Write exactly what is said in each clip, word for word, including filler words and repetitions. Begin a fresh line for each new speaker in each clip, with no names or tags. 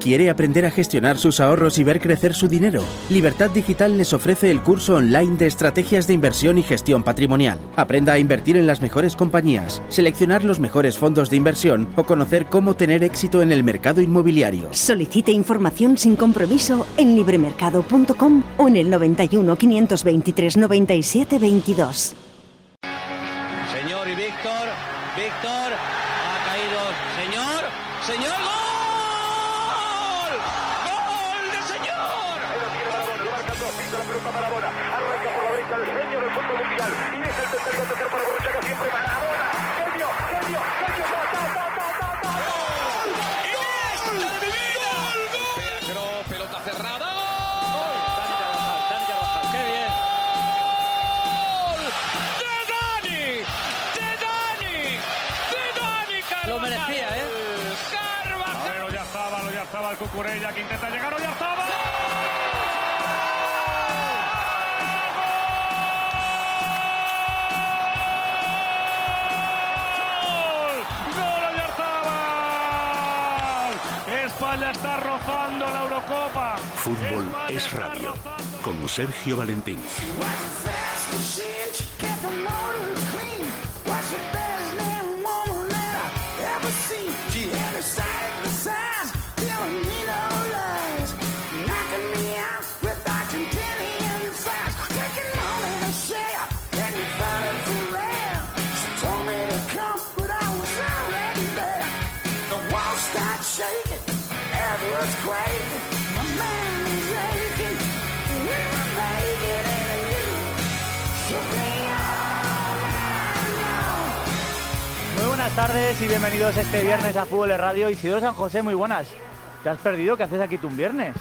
¿Quiere aprender a gestionar sus ahorros y ver crecer su dinero? Libertad Digital les ofrece el curso online de estrategias de inversión y gestión patrimonial. Aprenda a invertir en las mejores compañías, seleccionar los mejores fondos de inversión o conocer cómo tener éxito en el mercado inmobiliario.
Solicite información sin compromiso en libremercado punto com o en el noventa y uno, quinientos veintitrés, noventa y siete, veintidós.
Señor y Víctor, Víctor, ha caído, señor, señor, ¡gol! ¡Gol de señor!
Ahí lo tiene Maradona, lo marca dos, pisa la pelota Maradona, arranca por la derecha el genio del fútbol mundial, y es el tercer gol tercer para Borruchaga, siempre Maradona, genio, genio, genio, ta, ta, ta, ta, ta, ta, ¡gol!
¡Iniesta de mi vida!
Pero pelota cerrada.
¡Qué bien!
¡De Dani! ¡De Dani! ¡De Dani Carvajal!
Lo merecía, ¿eh?
Carvajal.
Pero ya estaba, ya estaba el Cucurella que intenta llegar, ya estaba. España está rozando la Eurocopa.
Fútbol es radio, con Sergio Valentín.
Muy buenas tardes y bienvenidos este viernes a Fútbol es Radio. Isidoro San José, muy buenas. ¿Te has perdido? ¿Qué haces aquí tú un viernes?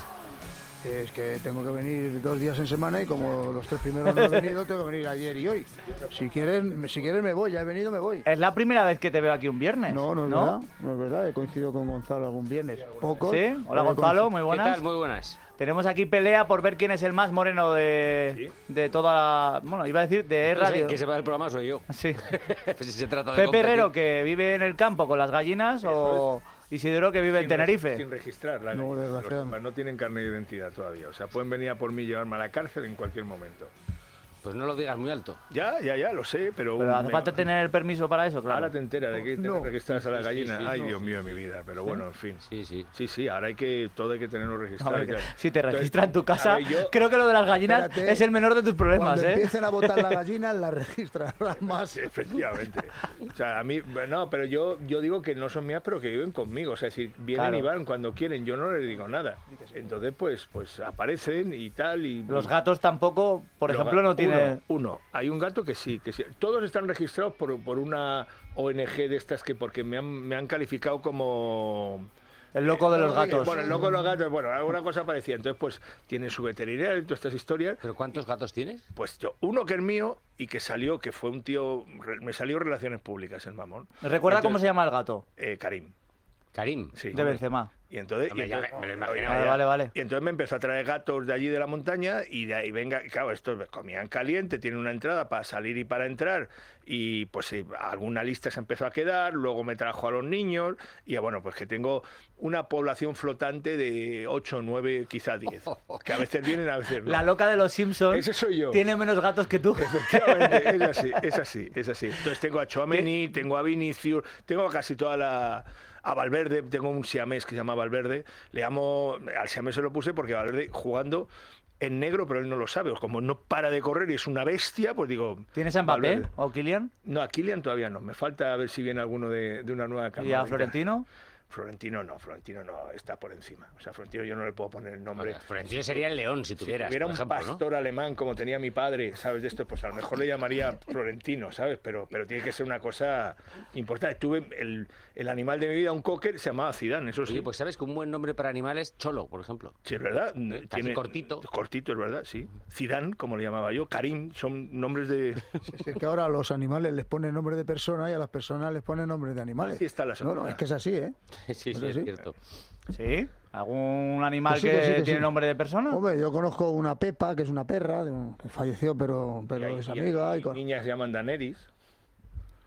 Es que tengo que venir dos días en semana y como los tres primeros no he venido, tengo que venir ayer y hoy. Si quieren, si quieren me voy, ya he venido, me voy.
¿Es la primera vez que te veo aquí un viernes?
No, no es
¿No?
verdad, no es verdad, he coincidido con Gonzalo algún viernes. Poco.
¿Sí? Hola Gonzalo, muy
¿Qué
buenas.
tal? Muy buenas.
Tenemos aquí pelea por ver quién es el más moreno de,
¿Sí?
de toda la... Bueno, iba a decir de
No sé,
radio.
que se va del programa soy yo.
Sí.
Pues si se trata de
Pepe
competir.
Herrero, que vive en el campo con las gallinas, o Isidoro, que vive en
Sin
Tenerife.
Sin registrar, la
No,
ley.
desgraciadamente.
Los- no tienen carnet de identidad todavía. O sea, pueden venir a por mí y llevarme a la cárcel en cualquier momento.
Pues no lo digas muy alto.
Ya, ya, ya, lo sé, pero...
Pero hace
me-
falta tener el permiso para eso, claro.
Ahora te enteras de que
No.
te registras a la
Sí, sí,
gallina.
sí,
Ay,
no.
Dios mío de mi vida. Pero bueno, en fin.
Sí, sí.
Sí, sí, ahora hay que... Todo hay que tenerlo
A
registrado.
ver,
ya.
si te
Entonces,
registran en tu casa,
a ver, yo-
creo que lo de las gallinas
Espérate.
es el menor de tus problemas,
Cuando
¿eh?
empiecen a botar las gallinas, las registrarán más.
Efectivamente. O sea, a mí, no, pero yo, yo digo que no son mías, pero que viven conmigo. O sea, si vienen
Claro.
y van cuando quieren, yo no les digo nada. Entonces, pues, pues aparecen y tal. Y,
Los gatos tampoco, por
Los
ejemplo,
ga-
no tienen...
Uno, uno. Hay un gato que sí, que sí. Todos están registrados por, por una O N G de estas que porque me han, me han calificado como...
El loco de los
Eh,
gatos.
Bueno, el loco de los gatos, bueno, alguna cosa parecía. Entonces, pues, tiene su veterinario y todas estas historias.
¿Pero cuántos gatos tienes?
Pues yo, uno que es mío y que salió, que fue un tío, re- me salió Relaciones Públicas el mamón.
¿Recuerda cómo
Entonces,
se llama el gato?
Eh, Karim.
Karim.
Sí.
De Benzema.
Y entonces,
Hombre,
y
ya
entonces-
me- me lo
oye,
imaginaba.
Vale,
ya.
vale, vale.
Y entonces me empezó a traer gatos de allí de la montaña y de ahí venga, y claro, estos comían caliente, tienen una entrada para salir y para entrar y pues sí, alguna lista se empezó a quedar, luego me trajo a los niños y bueno, pues que tengo una población flotante de ocho, nueve, quizá diez, que a veces vienen, a veces no.
La loca de los Simpsons
Ese soy yo.
tiene menos gatos que tú.
Efectivamente, es así, es así, es así. Entonces tengo a Tchouaméni, tengo a Vinicius, tengo a casi toda la... A Valverde, tengo un siamés que se llama Valverde, le llamo, al siamés se lo puse porque Valverde jugando en negro, pero él no lo sabe, como no para de correr y es una bestia, pues digo...
¿Tienes a Mbappé
Valverde.
o Kylian?
No, a Kylian todavía no, me falta a ver si viene alguno de, de una nueva
¿Y
cámara.
a Florentino?
Florentino no, Florentino no, está por encima. O sea, Florentino yo no le puedo poner el nombre.
Florentino sería el león si
Si
tuvieras,
tuviera
por
un
ejemplo,
pastor alemán como tenía mi padre, ¿sabes? De esto, pues a lo mejor le llamaría Florentino, ¿sabes? Pero, pero tiene que ser una cosa importante. Tuve el, el animal de mi vida, un cocker, se llamaba Zidane, eso
¿no?
sí.
Oye, pues sabes que un buen nombre para animales, Cholo, por ejemplo.
Sí, es verdad.
Casi cortito.
Cortito, es verdad, sí. Zidane, como le llamaba yo, Karim, son nombres de...
Es que ahora a los animales les ponen nombre de persona y a las personas les ponen nombre de animales.
Así está la
No, no,
sociedad.
es que es así, ¿eh?
Sí, sí,
Pero
es
sí.
cierto.
¿Sí? ¿Algún animal
Que sí,
que,
que sí, que
tiene
sí.
nombre de persona?
Hombre, yo conozco una Pepa, que es una perra, de un- que falleció, pero, pero
Y hay-
es
y hay-
amiga. Y
y
con-
niñas se llaman Daenerys.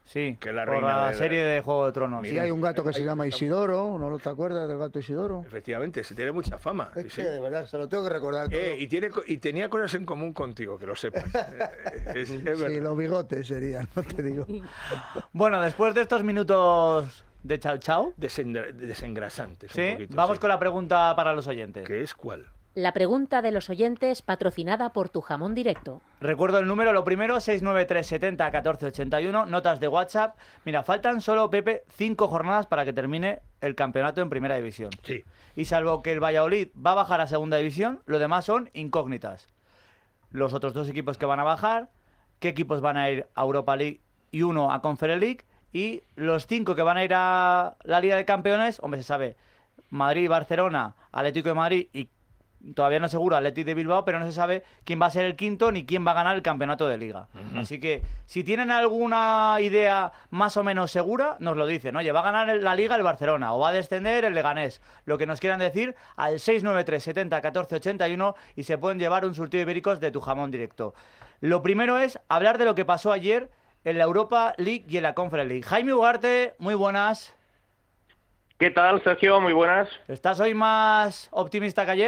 Sí,
que es la
por
reina
la
de la-
serie de Juego de Tronos.
Y hay un gato que se llama Isidoro, ¿no te acuerdas del gato Isidoro?
Efectivamente, se tiene mucha fama.
Es
sí,
que
sí.
de verdad, se lo tengo que recordar. todo.
Eh, y, tiene, co- y tenía cosas en común contigo, que lo sepas. Eh, es- es verdad.
Sí, los bigotes serían, no te digo.
Bueno, después de estos minutos de chao chao,
Desendra- desengrasantes. un
¿sí?
poquito,
Vamos
sí.
con la pregunta para los oyentes.
¿Qué es cuál?
La pregunta de los oyentes patrocinada por Tu Jamón Directo.
Recuerdo el número, lo primero, seis nueve tres setenta catorce ochenta y uno, notas de WhatsApp. Mira, faltan solo, Pepe, cinco jornadas para que termine el campeonato en Primera División.
Sí.
Y salvo que el Valladolid va a bajar a Segunda División, lo demás son incógnitas. Los otros dos equipos que van a bajar, qué equipos van a ir a Europa League y uno a Conference League, y los cinco que van a ir a la Liga de Campeones, hombre, se sabe, Madrid, Barcelona, Atlético de Madrid y todavía no es seguro Atlético de Bilbao, pero no se sabe quién va a ser el quinto ni quién va a ganar el campeonato de Liga.
Ujú.
Así que si tienen alguna idea más o menos segura, nos lo dicen. Oye, va a ganar la Liga el Barcelona o va a descender el Leganés. Lo que nos quieran decir al seis nueve tres setenta catorce ochenta y uno y se pueden llevar un surtido de ibéricos de Tu Jamón Directo. Lo primero es hablar de lo que pasó ayer en la Europa League y en la Conference League. Jaime Ugarte, muy buenas.
¿Qué tal, Sergio? Muy buenas.
¿Estás hoy más optimista que ayer?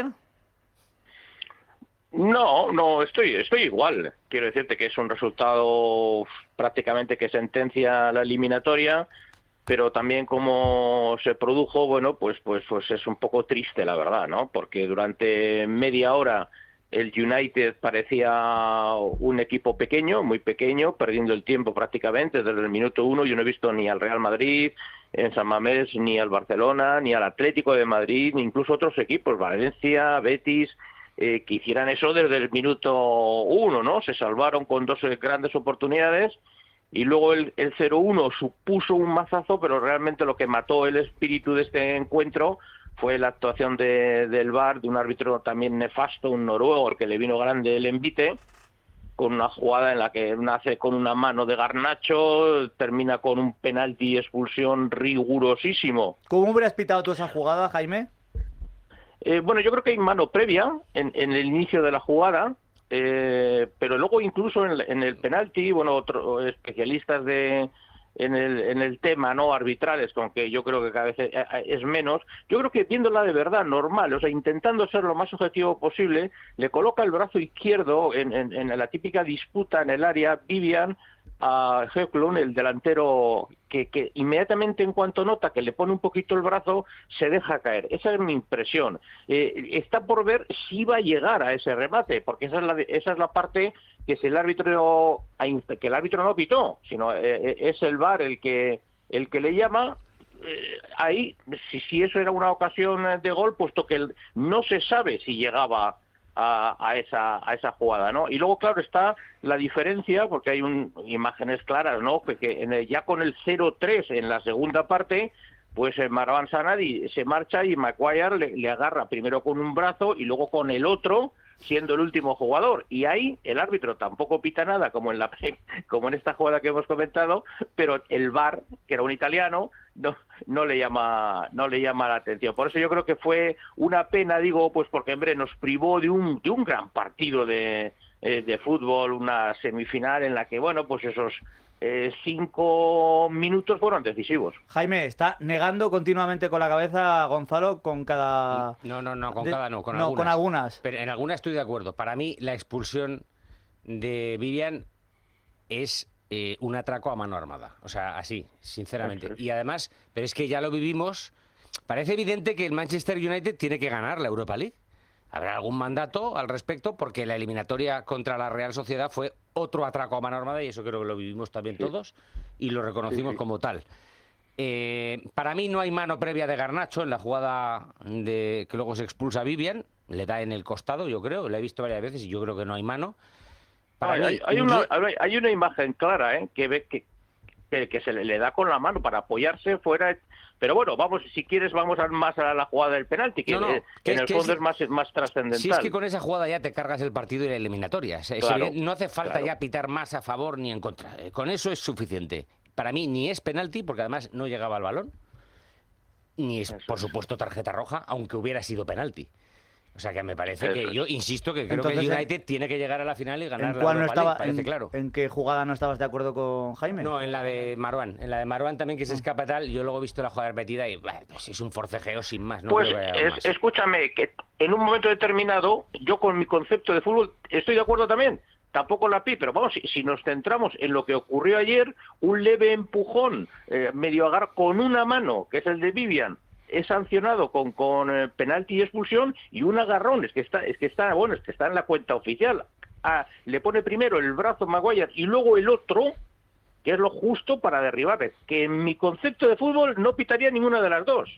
No, no, estoy, estoy igual. Quiero decirte que es un resultado prácticamente que sentencia la eliminatoria, pero también como se produjo, bueno, pues, pues, pues es un poco triste, la verdad, ¿no? Porque durante media hora el United parecía un equipo pequeño, muy pequeño, perdiendo el tiempo prácticamente desde el minuto uno. Yo no he visto ni al Real Madrid en San Mamés, ni al Barcelona, ni al Atlético de Madrid, ni incluso otros equipos, Valencia, Betis, eh, que hicieran eso desde el minuto uno, ¿no? Se salvaron con dos eh, grandes oportunidades y luego el, el cero uno supuso un mazazo, pero realmente lo que mató el espíritu de este encuentro fue la actuación de, del V A R, de un árbitro también nefasto, un noruego, al que le vino grande el envite, con una jugada en la que nace con una mano de Garnacho, termina con un penalti y expulsión rigurosísimo.
¿Cómo hubieras pitado tú esa jugada, Jaime?
Eh, bueno, yo creo que hay mano previa en, en el inicio de la jugada, eh, pero luego incluso en, en el penalti, bueno, otros especialistas de en el, en el tema, no arbitrales, con que yo creo que cada vez es, es menos, yo creo que viéndola de verdad normal, o sea, intentando ser lo más objetivo posible, le coloca el brazo izquierdo en, en, en la típica disputa en el área, Vivian, a Höklund, el delantero, que, que inmediatamente en cuanto nota que le pone un poquito el brazo, se deja caer. Esa es mi impresión. Eh, está por ver si va a llegar a ese remate, porque esa es la, esa es la parte que si el árbitro, que el árbitro no pitó, sino eh, es el V A R el que, el que le llama. Eh, ahí, si, si eso era una ocasión de gol, puesto que el, no se sabe si llegaba A, a esa a esa jugada, ¿no? Y luego, claro, está la diferencia, porque hay un, imágenes claras, ¿no? Que, que en el, ya con el cero tres en la segunda parte, pues eh, Marwan Sanadi se marcha y Maguire le, le agarra primero con un brazo y luego con el otro, siendo el último jugador. Y ahí el árbitro tampoco pita nada, como en la como en esta jugada que hemos comentado, pero el V A R, que era un italiano, no, no le llama no le llama la atención. Por eso yo creo que fue una pena, digo, pues porque hombre nos privó de un de un gran partido de eh, de fútbol, una semifinal en la que, bueno, pues esos eh, cinco minutos fueron decisivos.
Jaime, está negando continuamente con la cabeza a Gonzalo con cada...
No, no, no, con
de...
cada no, con
no,
algunas.
con algunas.
Pero en algunas estoy de acuerdo. Para mí la expulsión de Vivian es eh, un atraco a mano armada. O sea, así, sinceramente. Y además, pero es que ya lo vivimos, parece evidente que el Manchester United tiene que ganar la Europa League. Habrá algún mandato al respecto, porque la eliminatoria contra la Real Sociedad fue otro atraco a mano armada, y eso creo que lo vivimos también sí. todos, y lo reconocimos sí, sí. como tal. Eh, para mí no hay mano previa de Garnacho en la jugada de que luego se expulsa a Vivian, le da en el costado, yo creo, la he visto varias veces y yo creo que no hay mano.
Para hay, mí, hay, una, hay una imagen clara, ¿eh? que ve que, que, que se le, le da con la mano para apoyarse fuera. Pero bueno, vamos, si quieres vamos a, más a la jugada del penalti, que, no, no, que en es, el fondo es, es más, más trascendental.
Si es que con esa jugada ya te cargas el partido y la eliminatoria. Claro, no hace falta claro. ya pitar más a favor ni en contra. Con eso es suficiente. Para mí ni es penalti, porque además no llegaba al balón, ni es, por supuesto, tarjeta roja, aunque hubiera sido penalti. O sea que me parece que, yo insisto que creo
Entonces,
que el United tiene que llegar a la final y ganar
¿En
la
cuál no
Europa League,
estaba,
parece
en,
claro.
¿En qué jugada no estabas de acuerdo con Jaime?
No, en la de Marwan. En la de Marwan también, que se escapa tal. Yo luego he visto la jugada repetida y bah, pues es un forcejeo sin más. No
Pues
creo que haya
es-
más.
escúchame, que en un momento determinado, yo con mi concepto de fútbol estoy de acuerdo también. Tampoco la pi, pero vamos, si, si nos centramos en lo que ocurrió ayer, un leve empujón, eh, medio agar con una mano, que es el de Vivian, es sancionado con, con eh, penalti y expulsión, y un agarrón, es que está, es que está, bueno, es que está en la cuenta oficial. Ah, le pone primero el brazo Maguire y luego el otro, que es lo justo para derribarle, que en mi concepto de fútbol no pitaría ninguna de las dos.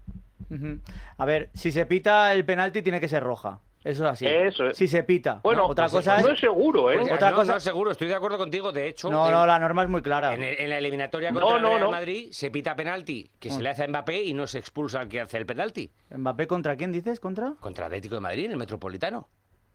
Ujú. A ver, si se pita el penalti tiene que ser roja. Eso es así.
Eso es.
Si se pita.
Bueno,
¿no? Otra
pues
cosa
no
es...
es seguro, ¿eh?
Pues,
Otra
no,
cosa-
no, seguro, estoy de acuerdo contigo. De hecho,
No,
en,
no, la norma es muy clara.
en, el- en la eliminatoria
No,
contra el
no,
Real
no.
Madrid se pita penalti, que se
Mm.
le hace a Mbappé y no se expulsa al que hace el penalti.
¿Mbappé contra quién dices? ¿Contra?
Contra Atlético de Madrid, en el Metropolitano.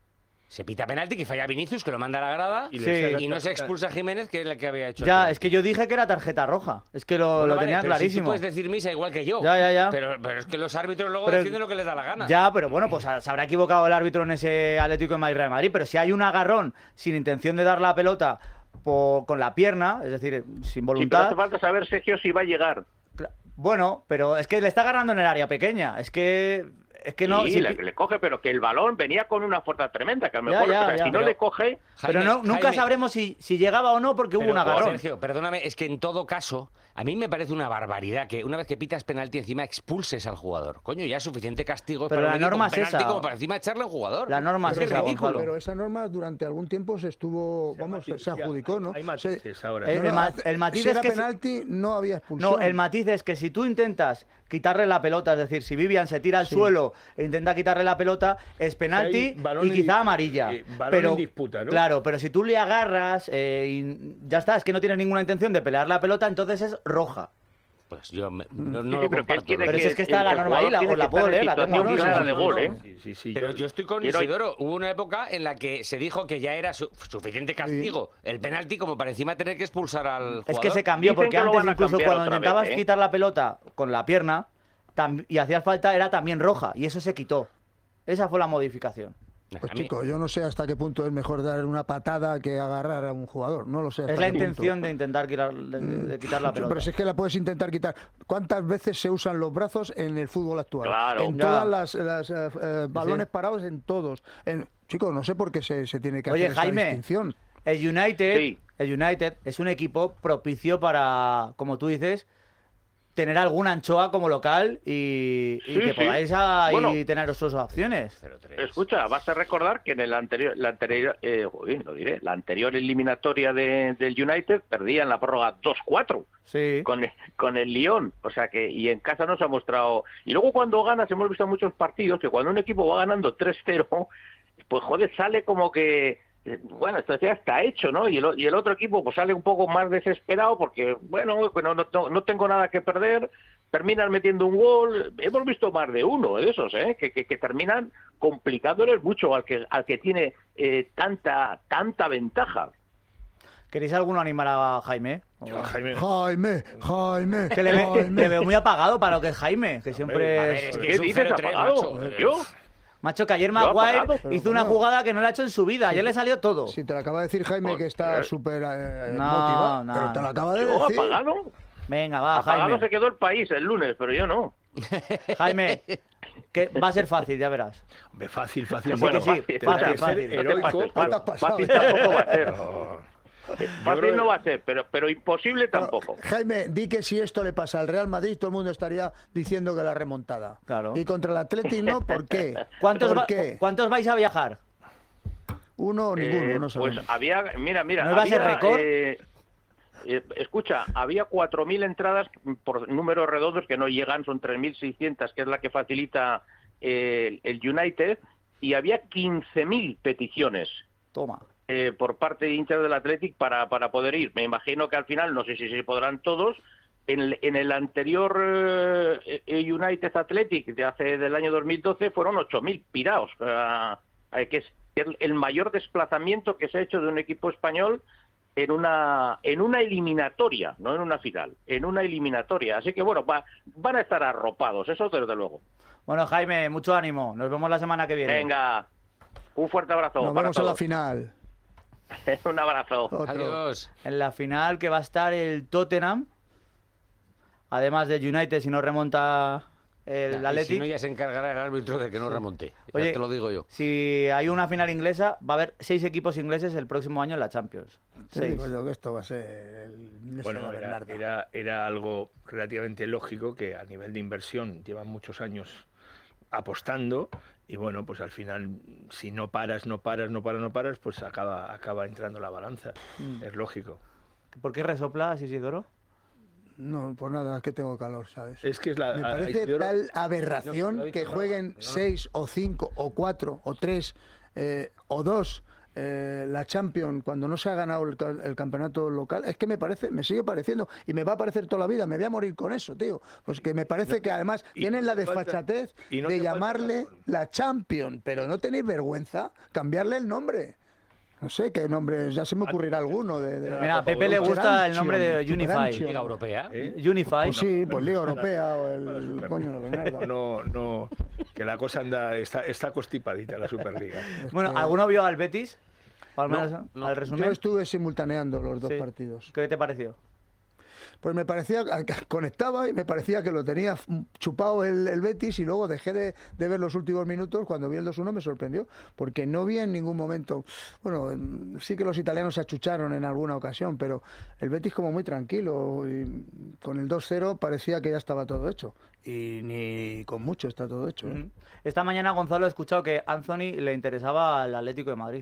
Se pita penalti, que falla Vinicius, que lo manda a la grada,
Y
y,
le saca-
no se expulsa a Jiménez, que es el que había hecho el
Ya,
penalti.
es que yo dije que era tarjeta roja. Es que lo,
Bueno,
lo
vale,
tenía
pero si tú
clarísimo.
puedes decir misa igual que yo.
Ya, ya, ya.
Pero, pero es que los árbitros luego
Pero-
deciden lo que les da la gana.
Ya, pero bueno, pues se habrá equivocado el árbitro en ese Atlético de Madrid Real Madrid, pero si hay un agarrón sin intención de dar la pelota po- con la pierna, es decir, sin
Sí, pero
voluntad,
hace falta saber, Sergio, si va a llegar.
cla- bueno, pero es que le está agarrando en el área pequeña, es que es que no,
Sí,
si-
le, le coge, pero que el balón venía con una fuerza tremenda, que a lo
Ya,
mejor,
ya,
o sea,
ya.
si no
Pero-
le coge,
pero
Jaime,
no, nunca
Jaime,
sabremos si, si llegaba o no porque hubo
pero,
un agarrón.
Sergio, perdóname, es que en todo caso, a mí me parece una barbaridad que una vez que pitas penalti encima expulses al jugador. Coño, ya es suficiente castigo
Pero
para
la
un equipo
norma
con
es
penalti
esa.
como para encima echarle al jugador.
La norma
es
es
que
esa,
ridículo.
Gonzalo.
Pero esa norma durante algún tiempo se estuvo, vamos, se adjudicó, ¿no?
Hay
Se-
matices ahora.
El-
no, no,
ma- el matiz
si
es
era
que si-
penalti, no había expulsión.
No, el matiz es que si tú intentas quitarle la pelota, es decir, si Vivian se tira al
Sí.
suelo e intenta quitarle la pelota, es penalti
hay balón
y
en
quizá
dis-
amarilla.
eh, balón
pero,
en disputa, ¿no?
Claro, pero si tú le agarras eh, y ya está, es que no tienes ninguna intención de pelear la pelota, entonces es roja.
Pues yo me-
Mm.
no,
Sí,
no
sí,
lo
pero que
comparto.
tiene
Pero si es que está
el-
la
el
norma ahí,
jugador
la-
tiene
os la
que
puedo
estar en
leer, la tengo
situación
aquí,
clara
sí,
de
sí,
gol,
sí.
¿eh?
Sí, sí, sí,
Pero
yo-
yo estoy con
Quiero-
Isidoro. Hubo una época en la que se dijo que ya era su- suficiente castigo el penalti como para encima tener que expulsar al jugador.
Es que se cambió,
Dicen
porque
que lo
antes
van a
incluso
cambiar
cuando
otra
intentabas
vez, ¿eh?
quitar la pelota con la pierna tam- y hacías falta era también roja, y eso se quitó. Esa fue la modificación.
Pues
A mí-
chicos, yo no sé hasta qué punto es mejor dar una patada que agarrar a un jugador. No lo sé. hasta
Es la
qué punto.
intención de intentar quitar, de, de quitar la pelota.
Pero si es que la puedes intentar quitar. ¿Cuántas veces se usan los brazos en el fútbol actual?
Claro.
En
Ya.
todas las, las, eh, eh, balones parados, en todos. En... Chicos, no sé por qué se, se tiene que
Oye,
hacer esa
Jaime,
distinción.
El United,
Sí.
el United es un equipo propicio para, como tú dices, tener alguna anchoa como local y, y
Sí,
que
sí.
podáis ahí
Bueno.
tener sus opciones.
cero tres.
Escucha, vas a recordar que en el anterior, la anterior, eh, joder, lo diré, la anterior eliminatoria de- del United perdían la prórroga dos cuatro
Sí.
con el, con el Lyon, o sea que y en casa nos ha mostrado. Y luego cuando ganas hemos visto muchos partidos que cuando un equipo va ganando tres cero, pues joder, sale como que eh, bueno, esto ya está hecho, ¿no? Y el, o- y el otro equipo pues sale un poco más desesperado porque, bueno, pues no, no, no tengo nada que perder, terminan metiendo un gol. Hemos visto más de uno de esos, ¿eh? Que, que, que terminan complicándoles mucho al que, al que tiene eh, tanta, tanta ventaja.
¿Queréis alguno animar a Jaime?
yo, Jaime,
Jaime, Jaime,
Que le, ve-
Jaime.
le veo muy apagado para lo que es Jaime, que siempre
A ver,
es...
es que
¿Qué
es un
dices,
cero tres,
apagado?
macho.
¿Yo?
Macho, que ayer
Yo
Maguire
apagado.
hizo una
Pero,
jugada que no la ha hecho en su vida. Ayer le salió todo.
Si te lo acaba de decir Jaime que está
Joder.
súper eh,
No,
motivado,
no,
pero te lo
no.
acaba de
¿Yo
decir.
apagado?
Venga, va,
Apagado
Jaime.
se quedó el país el lunes, pero yo no.
Jaime, que va a ser fácil, ya verás.
hombre, fácil, fácil.
Que sí,
Bueno,
que sí,
fácil,
fácil,
Tendrá que
fácil.
ser
No te
heroico.
pases,
¿Qué te has
Pablo.
pasado?
Fácil tampoco va a ser.
No.
Fácil
creo-
no va a ser, pero, pero imposible tampoco.
Jaime, di que si esto le pasa al Real Madrid, todo el mundo estaría diciendo que la remontada.
Claro.
Y contra el Atleti no, ¿por qué?
¿Cuántos,
¿Por
va-
qué?
¿Cuántos vais a viajar?
Uno o ninguno,
Eh,
no
pues
sabemos.
había, mira, mira,
¿No iba a ser
había,
récord?
eh, eh, escucha, había cuatro mil entradas por números redondos que no llegan, son tres mil seiscientos, que es la que facilita eh, el United, y había quince mil peticiones
Toma.
eh, por parte de hinchas del Athletic para, para poder ir. Me imagino que al final, no sé si se podrán todos. En el, en el anterior eh, eh, United Athletic de hace del año dos mil doce fueron ocho mil piraos, eh, eh, que es el, el mayor desplazamiento que se ha hecho de un equipo español en una en una eliminatoria, no en una final, en una eliminatoria. Así que bueno, va, van a estar arropados, eso desde luego.
Bueno, Jaime, mucho ánimo. Nos vemos la semana que viene.
Venga, un fuerte abrazo.
Nos
para
vemos en la
todos.
final.
Un abrazo.
Otro.
Adiós.
En la final que va a estar el Tottenham, además del United, si no remonta el
Y si
Athletic.
no, ya se encargará el árbitro de que no remonte. Ya
Oye,
te lo digo yo.
Si hay una final inglesa, va a haber seis equipos ingleses el próximo año en la Champions.
Te
Seis.
digo yo que esto va a ser el
Bueno,
ese
era,
Bernardo.
era, era algo relativamente lógico que a nivel de inversión llevan muchos años apostando y bueno, pues al final si no paras, no paras, no paras, no paras, pues acaba, acaba entrando la balanza.
Mm.
Es lógico.
¿Por qué resoplas, Isidoro?
No, por nada, es que tengo calor, ¿sabes?
Es que es la...
Me
a-
parece
Isidoro-
tal aberración
No, no,
que
no,
jueguen
no, no.
seis o cinco o cuatro o tres eh, o dos eh, la Champions cuando no se ha ganado el, ca- el campeonato local. Es que me parece, me sigue pareciendo y me va a parecer toda la vida. Me voy a morir con eso, tío. Pues que me parece que además
y
tienen la
no te falta-
desfachatez
y no
de
te falta
llamarle
razón.
la Champions, pero no tenéis vergüenza cambiarle el nombre. No sé qué nombre, ya se me ocurrirá alguno. De, de-
Mira, a Pepe le gusta el nombre de
Superancho.
Unify.
Liga Europea.
¿Eh?
Unify.
Pues sí, pues Liga Europea o el coño de Bernardo.
No, no, que la cosa anda, está, está constipadita la Superliga.
Bueno,
que-
¿alguno vio al Betis? O al
No,
menos
no.
al
Yo
resumen.
estuve simultaneando los dos
Sí.
partidos.
¿Qué te pareció?
Pues me parecía, conectaba y me parecía que lo tenía chupado el, el Betis y luego dejé de, de ver los últimos minutos. Cuando vi el dos uno me sorprendió, porque no vi en ningún momento, bueno, en- sí que los italianos se achucharon en alguna ocasión, pero el Betis como muy tranquilo y con el dos cero parecía que ya estaba todo hecho. Y ni con mucho está todo hecho. ¿eh?
Ujú. Esta mañana Gonzalo ha escuchado que Anthony le interesaba al Atlético de Madrid.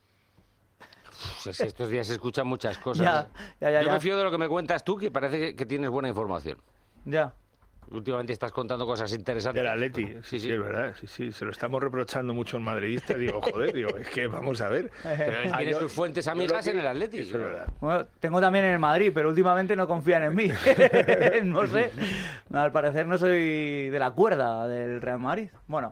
Pues es que estos días se escuchan muchas cosas.
Ya, ya, ya,
Yo
ya.
me fío de lo que me cuentas tú, que parece que, que tienes buena información.
Ya.
Últimamente estás contando cosas interesantes.
Del Atleti, sí,
Sí,
sí,
sí.
es verdad, sí, sí, se lo estamos reprochando mucho en madridista, digo, joder, digo, es que vamos a ver.
Pero él
Ah,
tiene
yo-
sus fuentes
yo lo
amigas
que-
en el Atleti.
Eso es verdad.
Bueno, tengo también en el Madrid, pero últimamente no confían en mí. No sé. Al parecer no soy de la cuerda del Real Madrid. Bueno,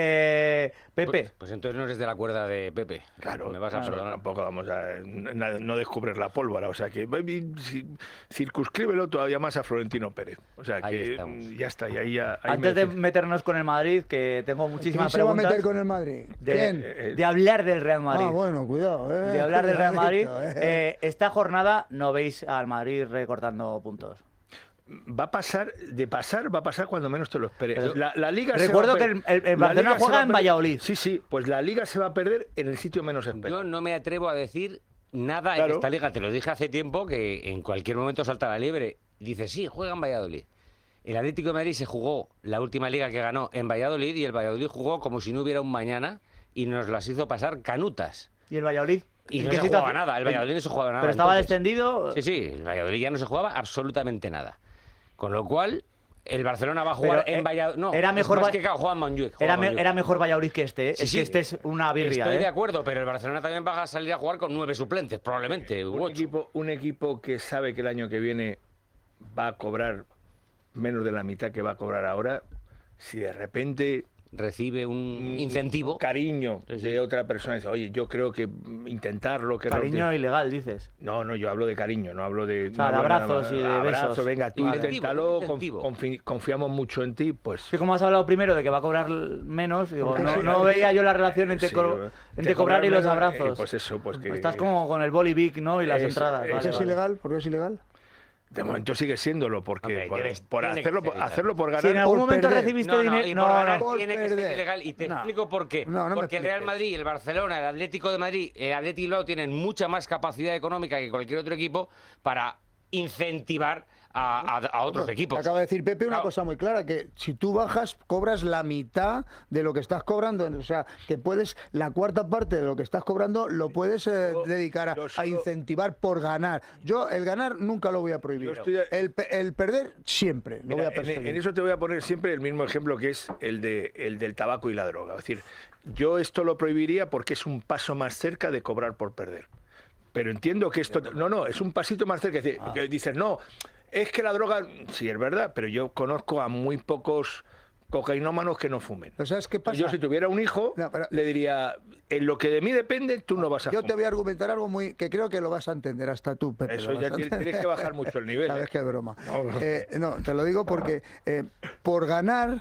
eh, Pepe.
Pues, pues entonces no eres de la cuerda de Pepe.
Claro,
me vas a
pero
perdonar.
tampoco vamos a na- no descubrir la pólvora, o sea que baby, si- circunscríbelo todavía más a Florentino Pérez. O sea
Ahí
que
estamos.
mm, ya está, y ahí ya... ahí
Antes de
me-
meternos con el Madrid, que tengo
¿Quién
muchísimas
se va a
preguntas.
meter con el Madrid?
de,
¿Quién?
Eh,
de hablar del Real Madrid.
Ah, bueno, cuidado. ¿eh?
De hablar del Real Madrid.
Cuidadito, ¿eh?
Eh, esta jornada no veis al Madrid recortando puntos.
Va a pasar, de pasar, va a pasar cuando menos te lo esperes.
Pero-
La, la Liga se
Recuerdo
va a
que
per-
el, el- el
la
Barcelona
Liga se
juega
va a
en
per-
Valladolid.
Sí, sí, pues la Liga se va a perder en el sitio menos
Yo
esperado.
no me atrevo a decir nada
Claro.
en esta liga. Te lo dije hace tiempo que en cualquier momento salta la liebre. Dice, sí, juega en Valladolid. El Atlético de Madrid se jugó la última liga que ganó en Valladolid y el Valladolid jugó como si no hubiera un mañana y nos las hizo pasar canutas.
¿Y el Valladolid?
Y
¿En
no
qué
se
situación?
jugaba nada. El Valladolid no se jugaba nada.
Pero estaba
entonces.
descendido.
Sí, sí, el Valladolid ya no se jugaba absolutamente nada. Con lo cual, el Barcelona va a jugar
Pero,
en
eh,
Valladolid. No,
era
es
mejor
más
Va-
que claro, juega en Montjuic. juega
Era,
en
me-
Montjuic.
era mejor Valladolid que este, ¿eh?
Sí,
es
sí.
que este es una birria,
Estoy
¿eh?
de acuerdo, pero el Barcelona también va a salir a jugar con nueve suplentes, probablemente. u
Un
ocho.
equipo, un equipo que sabe que el año que viene va a cobrar menos de la mitad que va a cobrar ahora, si de repente
Recibe un incentivo.
un cariño
Sí, sí.
de otra persona, dice, oye, yo creo que intentarlo, que
Cariño ilegal, dices.
No, no, yo hablo de cariño, no hablo de...
O sea,
no
de
hablo nada
abrazos
más.
y de
Abrazo,
besos.
venga, tú
Incentivo,
inténtalo, conf-
incentivo.
confi- confiamos mucho en ti, pues...
Sí, como has hablado primero de que va a cobrar menos, digo,
Porque
no,
sí,
no
hay-
veía yo la relación entre,
Sí,
co-
de
entre cobrar y los
menos,
abrazos.
eh, pues eso, pues que...
Estás como con el bolivic, ¿no? Y las
Es-
entradas.
es-
Vale,
¿Eso es
vale.
ilegal? ¿Por qué es ilegal?
De momento sigue siéndolo, porque
Hombre,
por,
debes-
por
tiene que
hacerlo,
ser
por,
ilegal.
hacerlo por ganar...
Si en algún
por
momento
perder.
recibiste
No, no,
dinero...
y
No,
por
no,
ganar
por
tiene que ser
perder.
ilegal. Y te
No.
explico por qué.
No, no me
Porque el Real
expliques.
Madrid, el Barcelona, el Atlético de Madrid, el Atlético Bilbao tienen mucha más capacidad económica que cualquier otro equipo para incentivar a, a- a otros equipos.
Acaba de decir Pepe una
Claro.
cosa muy clara, que si tú bajas, cobras la mitad de lo que estás cobrando. O sea, que puedes, la cuarta parte de lo que estás cobrando lo puedes eh,
Yo-
dedicar a,
yo
a
solo-
incentivar por ganar. Yo el ganar nunca lo voy a prohibir.
Yo estoy de-
El, pe- el perder siempre lo
Mira,
voy a
en,
perseguir.
en eso te voy a poner siempre el mismo ejemplo que es el, de, el del tabaco y la droga. Es decir, yo esto lo prohibiría porque es un paso más cerca de cobrar por perder. Pero entiendo que esto... No, no, es un pasito más cerca. Es decir, que dices, no, es que la droga... Sí, es verdad, pero yo conozco a muy pocos cocainómanos que no fumen.
¿Pero sabes qué pasa?
Yo si tuviera un hijo,
No, pero-
le diría, en lo que de mí depende, tú no vas a
Yo
fumar.
te voy a argumentar algo muy que creo que lo vas a entender hasta tú, Pepe.
Eso
lo
ya
vas a
ti-
entender.
tienes que bajar mucho el nivel.
Sabes
¿eh?
que es broma.
No, no.
Eh, no, te lo digo porque eh, por ganar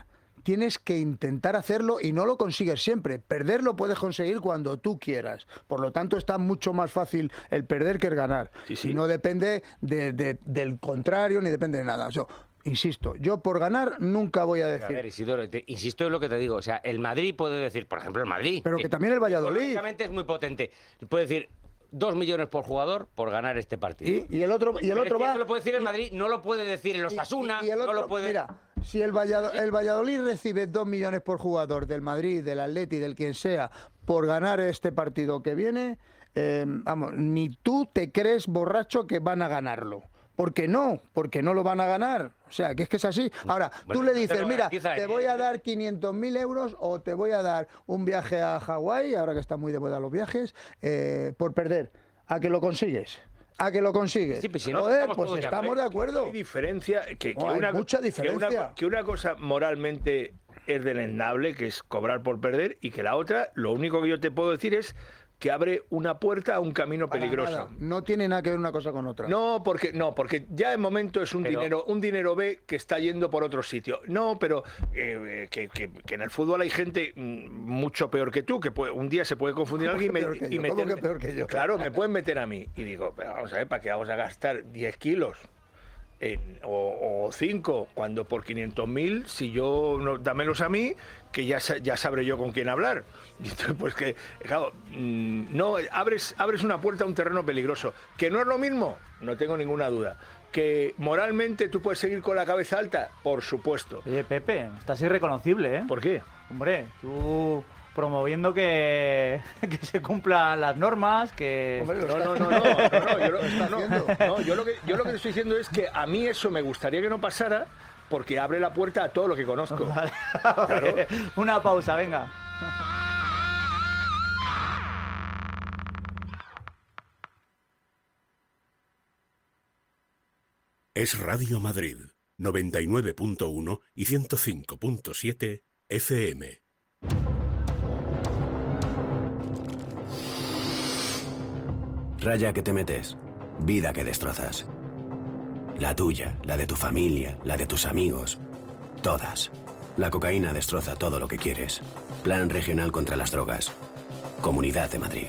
tienes que intentar hacerlo y no lo consigues siempre. Perder lo puedes conseguir cuando tú quieras. Por lo tanto, está mucho más fácil el perder que el ganar.
Sí, sí.
Y no depende de, de, del contrario ni depende de nada. O sea, insisto, yo por ganar nunca voy a decir.
A ver, Isidoro, te, insisto en lo que te digo. O sea, el Madrid puede decir, por ejemplo, el Madrid.
Pero que también el Valladolid.
Económicamente es muy potente. Puede decir dos millones por jugador por ganar este partido.
Y, y el otro, y el
Pero
otro
es que
va.
eso lo puede decir el Madrid, no lo puede decir el Osasuna,
y, y el otro,
no lo puede.
Mira, si el Valladolid, el Valladolid recibe dos millones por jugador del Madrid, del Atleti, del quien sea, por ganar este partido que viene, eh, vamos, ni tú te crees, borracho, que van a ganarlo. Porque no, porque no lo van a ganar. O sea, que es que es así. Ahora,
Bueno,
tú le
no te
dices,
lo
mira,
garantiza,
te
eh.
voy a dar quinientos mil euros o te voy a dar un viaje a Hawái, ahora que están muy de moda los viajes, eh, por perder. ¿A que lo consigues? ¿A que lo consigues?
Sí, pues si no,
Joder,
estamos
pues
todos de
estamos
acuerdo.
de acuerdo.
Hay diferencia, que, que
No, hay
una,
mucha
que
diferencia.
una- que una cosa moralmente es deleznable, que es cobrar por perder, y que la otra, lo único que yo te puedo decir es que abre una puerta a un camino
Para
peligroso.
nada. No tiene nada que ver una cosa con otra.
No, porque no, porque ya de momento es un
Pero-
dinero, un dinero B que está yendo por otro sitio. No, pero eh, que, que- que en el fútbol hay gente mm, mucho peor que tú, que puede- un día se puede confundir
¿Cómo
alguien y,
que
me-
peor que
y
yo? ¿Cómo
meterme-
que peor que yo?
Claro, me pueden meter a mí. Y digo, pero vamos a ver, ¿para qué vamos a gastar diez kilos? En- o cinco, cuando por quinientos mil, si yo, no, dámelos a mí, que ya, sa- ya sabré yo con quién hablar. Y entonces, pues que, claro, mm, no, abres, abres una puerta a un terreno peligroso. ¿Que no es lo mismo? No tengo ninguna duda. ¿Que moralmente tú puedes seguir con la cabeza alta? Por supuesto.
Oye, Pepe, estás irreconocible, ¿eh?
¿Por qué?
Hombre, tú promoviendo que, que se cumplan las normas, que...
Hombre, lo
No,
está
no, no, no, no, no, yo, lo,
está
no,
haciendo.
no, yo lo que, yo lo que te estoy diciendo es que a mí eso me gustaría que no pasara, porque abre la puerta a todo lo que conozco.
Vale.
Claro.
Una pausa, venga.
Es Radio Madrid, noventa y nueve punto uno y ciento cinco punto siete F M.
Raya que te metes, vida que destrozas. La tuya, la de tu familia, la de tus amigos. Todas. La cocaína destroza todo lo que quieres. Plan Regional contra las Drogas. Comunidad de Madrid.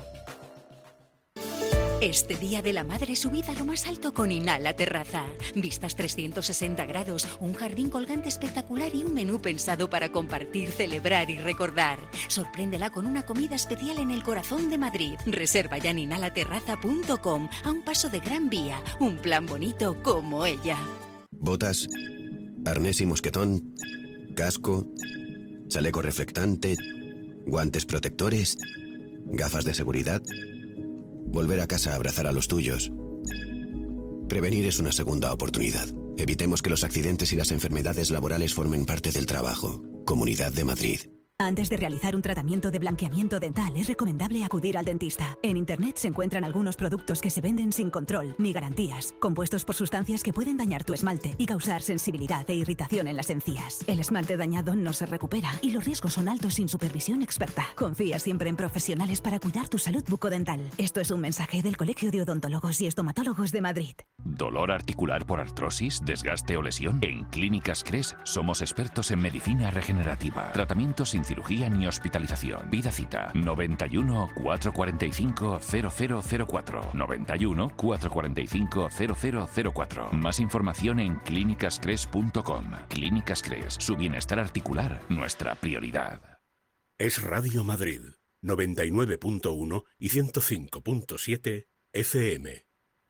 Este Día de la Madre subid a lo más alto con Inhala Terraza. Vistas trescientos sesenta grados, un jardín colgante espectacular y un menú pensado para compartir, celebrar y recordar. Sorpréndela con una comida especial en el corazón de Madrid. Reserva ya en inhala terraza punto com, a un paso de Gran Vía. Un plan bonito como ella.
Botas, arnés y mosquetón, casco, chaleco reflectante, guantes protectores, gafas de seguridad. Volver a casa a abrazar a los tuyos. Prevenir es una segunda oportunidad. Evitemos que los accidentes y las enfermedades laborales formen parte del trabajo. Comunidad de Madrid.
Antes de realizar un tratamiento de blanqueamiento dental es recomendable acudir al dentista. En Internet se encuentran algunos productos que se venden sin control ni garantías, compuestos por sustancias que pueden dañar tu esmalte y causar sensibilidad e irritación en las encías. El esmalte dañado no se recupera y los riesgos son altos sin supervisión experta. Confía siempre en profesionales para cuidar tu salud bucodental. Esto es un mensaje del Colegio de Odontólogos y Estomatólogos de Madrid.
¿Dolor articular por artrosis, desgaste o lesión? En Clínicas Cres somos expertos en medicina regenerativa. Tratamiento sin cirugía ni hospitalización. Vida cita noventa y uno, cuatrocientos cuarenta y cinco, cero cero cero cuatro. noventa y uno, cuatrocientos cuarenta y cinco, cero cero cero cuatro. Más información en clínicas cres punto com. Clínicas Cres, su bienestar articular, nuestra prioridad.
Es Radio Madrid, noventa y nueve punto uno y ciento cinco punto siete F M.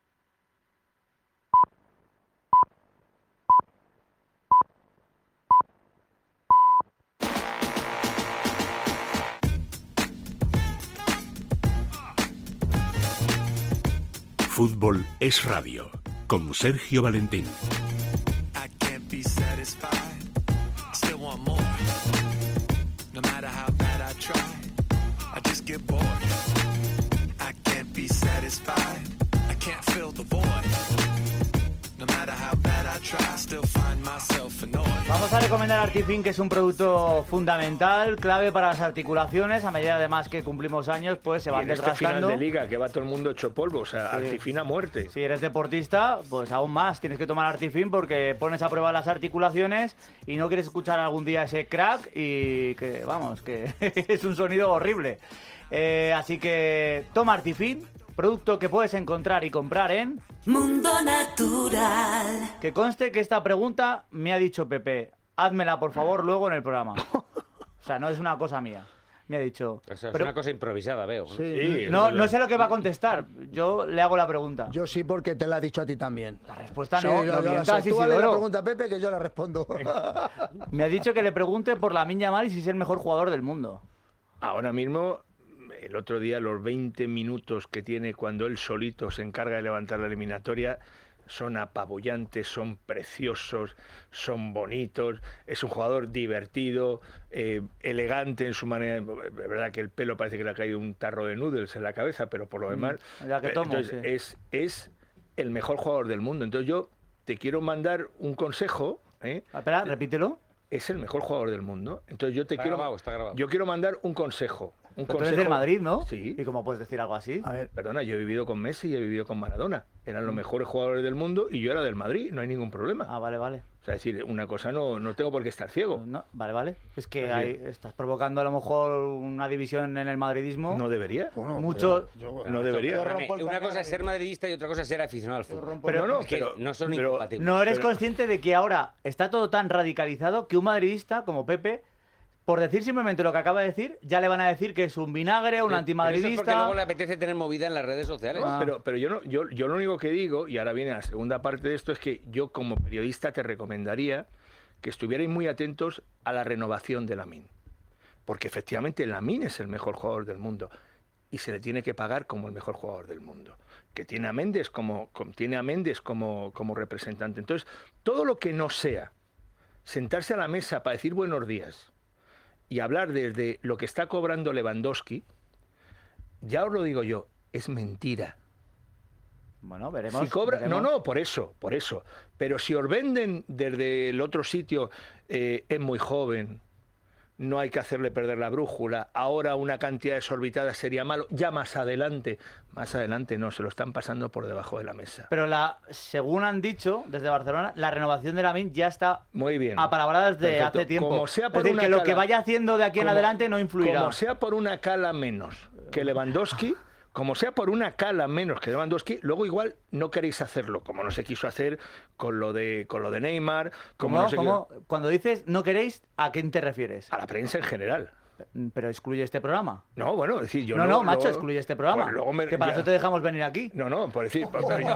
Fútbol es radio, con Sergio Valentín.
I can't be satisfied, still want more. No matter how bad I try, I just get bored. I can't be satisfied, I can't fill the void. No matter how bad I try, still still find myself annoyed.
Vamos a recomendar Artifin, que es un producto fundamental, clave para las articulaciones. A medida además que cumplimos años, pues se
Y
van
en este
desgastando.
final de liga, que va todo el mundo hecho polvo, o sea,
Sí.
Artifin a muerte.
Si eres deportista, pues aún más tienes que tomar Artifin porque pones a prueba las articulaciones y no quieres escuchar algún día ese crack y que, vamos, que es un sonido horrible. Eh, así que toma Artifin, producto que puedes encontrar y comprar en...
Mundo Natural.
Que conste que esta pregunta me ha dicho Pepe. Házmela, por favor, luego en el programa. O sea, no es una cosa mía. Me ha dicho...
O sea, es
pero-
una cosa improvisada, veo.
Sí.
No, no sé lo que va a contestar. Yo le hago la pregunta.
Yo sí, porque te la he dicho a ti también.
La respuesta
Sí,
no,
yo-
no
yo la
mientas,
sé. Tú hazle la
Isidoro.
pregunta a Pepe, que yo la respondo.
Me ha dicho que le pregunte por Lamine Yamal y si es el mejor jugador del mundo.
Ahora mismo, el otro día, los veinte minutos que tiene cuando él solito se encarga de levantar la eliminatoria, son apabullantes, son preciosos, son bonitos. Es un jugador divertido, eh, elegante en su manera. Es verdad que el pelo parece que le ha caído un tarro de noodles en la cabeza, pero por lo demás,
Mm, ya que
eh,
tomo,
entonces,
sí.
es, es el mejor jugador del mundo. Entonces yo te quiero mandar un consejo. ¿eh?
Espera, repítelo.
Es el mejor jugador del mundo. Entonces yo te
Está
quiero,
grabado, está grabado.
yo quiero mandar un consejo. Un
Pero tú eres
consejo
del Madrid, ¿no?
Sí.
¿Y cómo puedes decir algo así?
A ver,
Perdona, yo he vivido con Messi y he vivido con Maradona. Eran
Mm.
los mejores jugadores del mundo y yo era del Madrid, no hay ningún problema.
Ah, vale, vale.
O sea, es decir, una cosa no, no tengo por qué estar ciego.
No, vale, vale. Es que
Sí.
hay- estás provocando a lo mejor una división en el madridismo.
No debería.
bueno,
Mucho...
yo-
No debería.
yo rompo el
Una cosa
canal
es ser madridista y otra cosa es ser aficionado al fútbol.
Pero
no, no,
Es que
pero,
no son
pero-
incompatibles.
No eres
Pero-
consciente de que ahora está todo tan radicalizado que un madridista como Pepe, por decir simplemente lo que acaba de decir, ya le van a decir que es un vinagre, un
Pero eso es porque
antimadridista.
luego le apetece tener movida en las redes sociales.
No,
Ah.
pero, pero yo, no, yo, yo lo único que digo, y ahora viene la segunda parte de esto, es que yo como periodista te recomendaría que estuvierais muy atentos a la renovación de Lamine. Porque efectivamente Lamine es el mejor jugador del mundo y se le tiene que pagar como el mejor jugador del mundo. Que tiene a Méndez como, como- tiene a Méndez como, como representante. Entonces, todo lo que no sea sentarse a la mesa para decir buenos días y hablar desde lo que está cobrando Lewandowski, ya os lo digo yo, es mentira.
Bueno, veremos.
Si cobra,
veremos.
no, no, por eso, por eso. Pero si os venden desde el otro sitio, eh, es muy joven, no hay que hacerle perder la brújula, ahora una cantidad desorbitada sería malo, ya más adelante, más adelante no, se lo están pasando por debajo de la mesa.
Pero la, según han dicho desde Barcelona, la renovación de Lamin ya está
Muy bien.
apalabrada desde
Perfecto.
hace tiempo.
Como sea
es
por
decir,
una
que lo
cala-
que vaya haciendo de aquí en
como-
adelante no influirá.
Como sea por una cala menos que Lewandowski, como sea por una cala menos que Lewandowski, luego igual no queréis hacerlo, como no se quiso hacer con lo de con lo de Neymar, como
¿Cómo?
no se
¿Cómo?
quiso-
Cuando dices no queréis, ¿a quién te refieres?
a la prensa en general.
Pero excluye este programa.
No, bueno, es decir, yo
no,
no,
no, macho,
luego-
excluye este programa.
pues luego me-
que para
ya-
eso te dejamos venir aquí.
No, no, por decir, por- pero yo-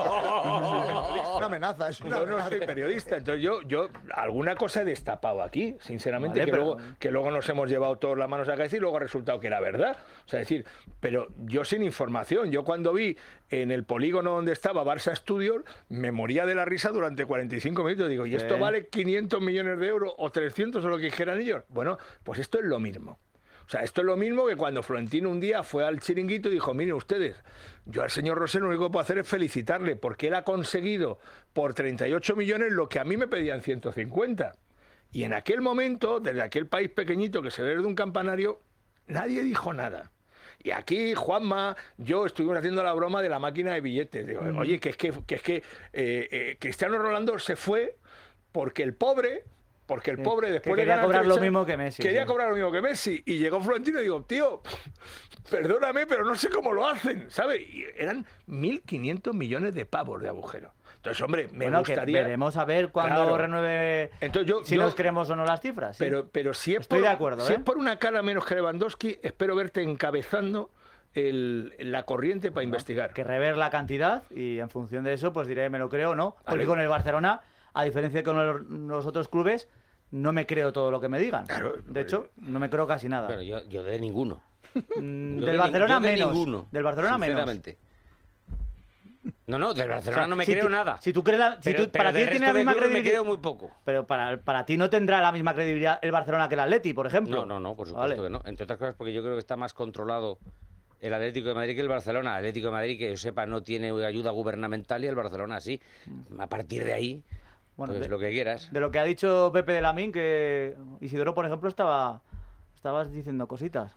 Es una amenaza, es una
yo no
amenaza.
soy periodista, entonces yo, yo alguna cosa he destapado aquí, sinceramente,
Vale,
que,
pero-
luego, que luego nos hemos llevado todas las manos a la cabeza y luego ha resultado que era verdad. O sea, es decir, pero yo sin información, yo cuando vi en el polígono donde estaba Barça Studios, me moría de la risa durante cuarenta y cinco minutos. Digo, ¿y esto
Sí.
vale quinientos millones de euros o trescientos o lo que dijeran ellos? Bueno, pues esto es lo mismo. O sea, esto es lo mismo que cuando Florentino un día fue al chiringuito y dijo, miren ustedes, yo al señor Rosell lo único que puedo hacer es felicitarle porque él ha conseguido por treinta y ocho millones lo que a mí me pedían ciento cincuenta. Y en aquel momento, desde aquel país pequeñito que se ve desde un campanario, nadie dijo nada. Y aquí, Juanma, yo estuvimos haciendo la broma de la máquina de billetes. Digo, oye, que es que, que, es que eh, eh, Cristiano Ronaldo se fue porque el pobre... Porque el
Sí,
pobre
que
después de
quería
ganar
cobrar lo
tres-
mismo que Messi,
Quería
sí.
cobrar lo mismo que Messi. Y llegó Florentino y digo, tío, perdóname, pero no sé cómo lo hacen, ¿sabes? Y eran mil quinientos millones de pavos de agujero. Entonces, hombre, me
bueno, que
gustaría...
veremos a ver cuando
Claro.
renueve
Entonces yo,
si
yo-
nos creemos o no las cifras. sí.
pero, pero si es
Estoy
por,
de acuerdo,
si
¿eh?
es por una cara menos que Lewandowski, espero verte encabezando el- la corriente para investigar.
Que rever la cantidad y en función de eso, pues diré, me lo creo o no. Porque
Vale.
con el Barcelona, a diferencia de con los, los otros clubes, no me creo todo lo que me digan.
Claro,
de hecho, no me creo casi nada.
Pero yo, yo de ninguno.
Mm,
Yo
del
de
Barcelona
ni- yo de
menos.
ninguno,
Del Barcelona menos.
sinceramente. No, no, del Barcelona
O sea,
no me
si
creo
tú-
nada.
Si tú crees la- si
Pero-
tú-
pero
para ti
del
tiene
resto
la
de
misma
clubes me
credibilidad.
creo muy poco.
Pero para, para ti no tendrá la misma credibilidad el Barcelona que el Atleti, por ejemplo.
No, no, no, por supuesto
Vale.
que no. Entre otras cosas porque yo creo que está más controlado el Atlético de Madrid que el Barcelona. El Atlético de Madrid, que yo sepa, no tiene ayuda gubernamental y el Barcelona sí. A partir de ahí,
Bueno,
pues
de,
lo que quieras.
De lo que ha dicho Pepe de Lamín, que Isidoro, por ejemplo, estaba estabas diciendo cositas.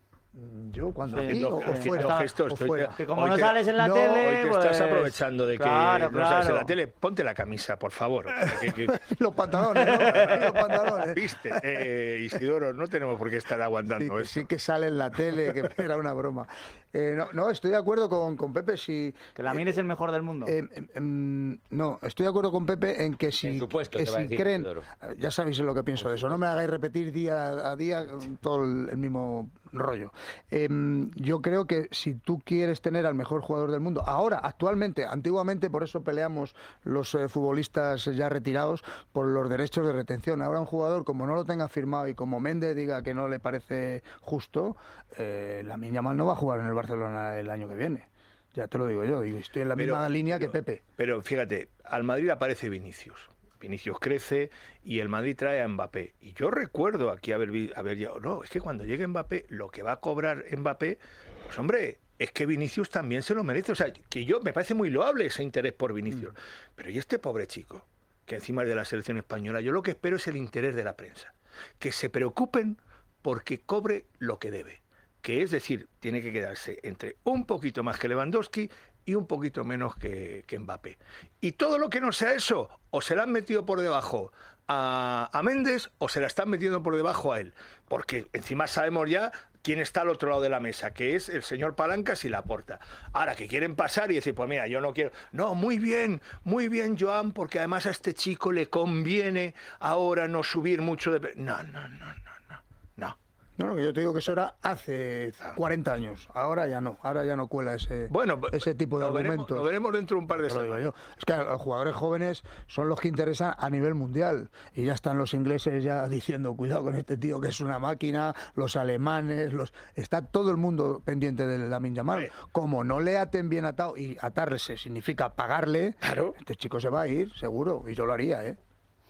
Yo cuando
Sí,
aquí,
Haciendo-
o
haciendo
fuera,
gestos,
o
estoy-
fuera.
Que como
Hoy
no
te-
sales en la
no,
tele,
Hoy te estás
pues,
aprovechando de que
claro,
no sales en
claro.
la tele. Ponte la camisa, por favor. Que- que-
Los pantalones, ¿no? Los pantalones.
Viste, eh, Isidoro, no tenemos por qué estar
Sí,
aguantando
que
eso.
sí que sale en la tele, que era una broma. Eh, no, no, estoy de acuerdo con, con Pepe si...
Que Lamín es el mejor del mundo.
Eh, em, em, no, estoy de acuerdo con Pepe en que si,
En su puesto,
que
te va a
si
decir
creen,
Isidoro.
ya sabéis lo que pienso de eso, no me hagáis repetir día a día todo el, el mismo rollo. Em, yo creo que si tú quieres tener al mejor jugador del mundo, ahora, actualmente, antiguamente, por eso peleamos los eh, futbolistas ya retirados por los derechos de retención. Ahora un jugador, como no lo tenga firmado y como Méndez diga que no le parece justo, eh, Lamine Yamal no va a jugar en el Barcelona el año que viene. Ya te lo digo yo, y estoy en la
Pero-
misma línea
pero-
que Pepe.
Pero fíjate, al Madrid aparece Vinicius. Vinicius crece y el Madrid trae a Mbappé. Y yo recuerdo aquí haber, vi- haber llegado, no, es que cuando llegue Mbappé, lo que va a cobrar Mbappé, pues hombre, es que Vinicius también se lo merece. O sea, que yo me parece muy loable ese interés por Vinicius. Pero ¿y este pobre chico, que encima es de la selección española? Yo lo que espero es el interés de la prensa. Que se preocupen porque cobre lo que debe. Que es decir, tiene que quedarse entre un poquito más que Lewandowski y un poquito menos que, que Mbappé. Y todo lo que no sea eso, o se la han metido por debajo a, a Méndez o se la están metiendo por debajo a él. Porque encima sabemos ya quién está al otro lado de la mesa, que es el señor Palancas y Laporta. Ahora, que quieren pasar y decir, pues mira, yo no quiero... No, muy bien, muy bien, Joan, porque además a este chico le conviene ahora no subir mucho de... No, no, no, no, no, no.
No, no, que yo te digo que eso era hace cuarenta años. Ahora ya no. Ahora ya no cuela ese,
Bueno,
ese tipo de
lo veremos,
argumentos.
lo veremos dentro de un par de
Te lo digo
semanas.
yo. Es que a los jugadores jóvenes son los que interesan a nivel mundial. Y ya están los ingleses ya diciendo, cuidado con este tío que es una máquina, los alemanes, los está todo el mundo pendiente de Lamine Yamal. Como no le aten bien atado, y atarse significa pagarle,
claro,
este chico se va a ir, seguro. Y yo lo haría, ¿eh?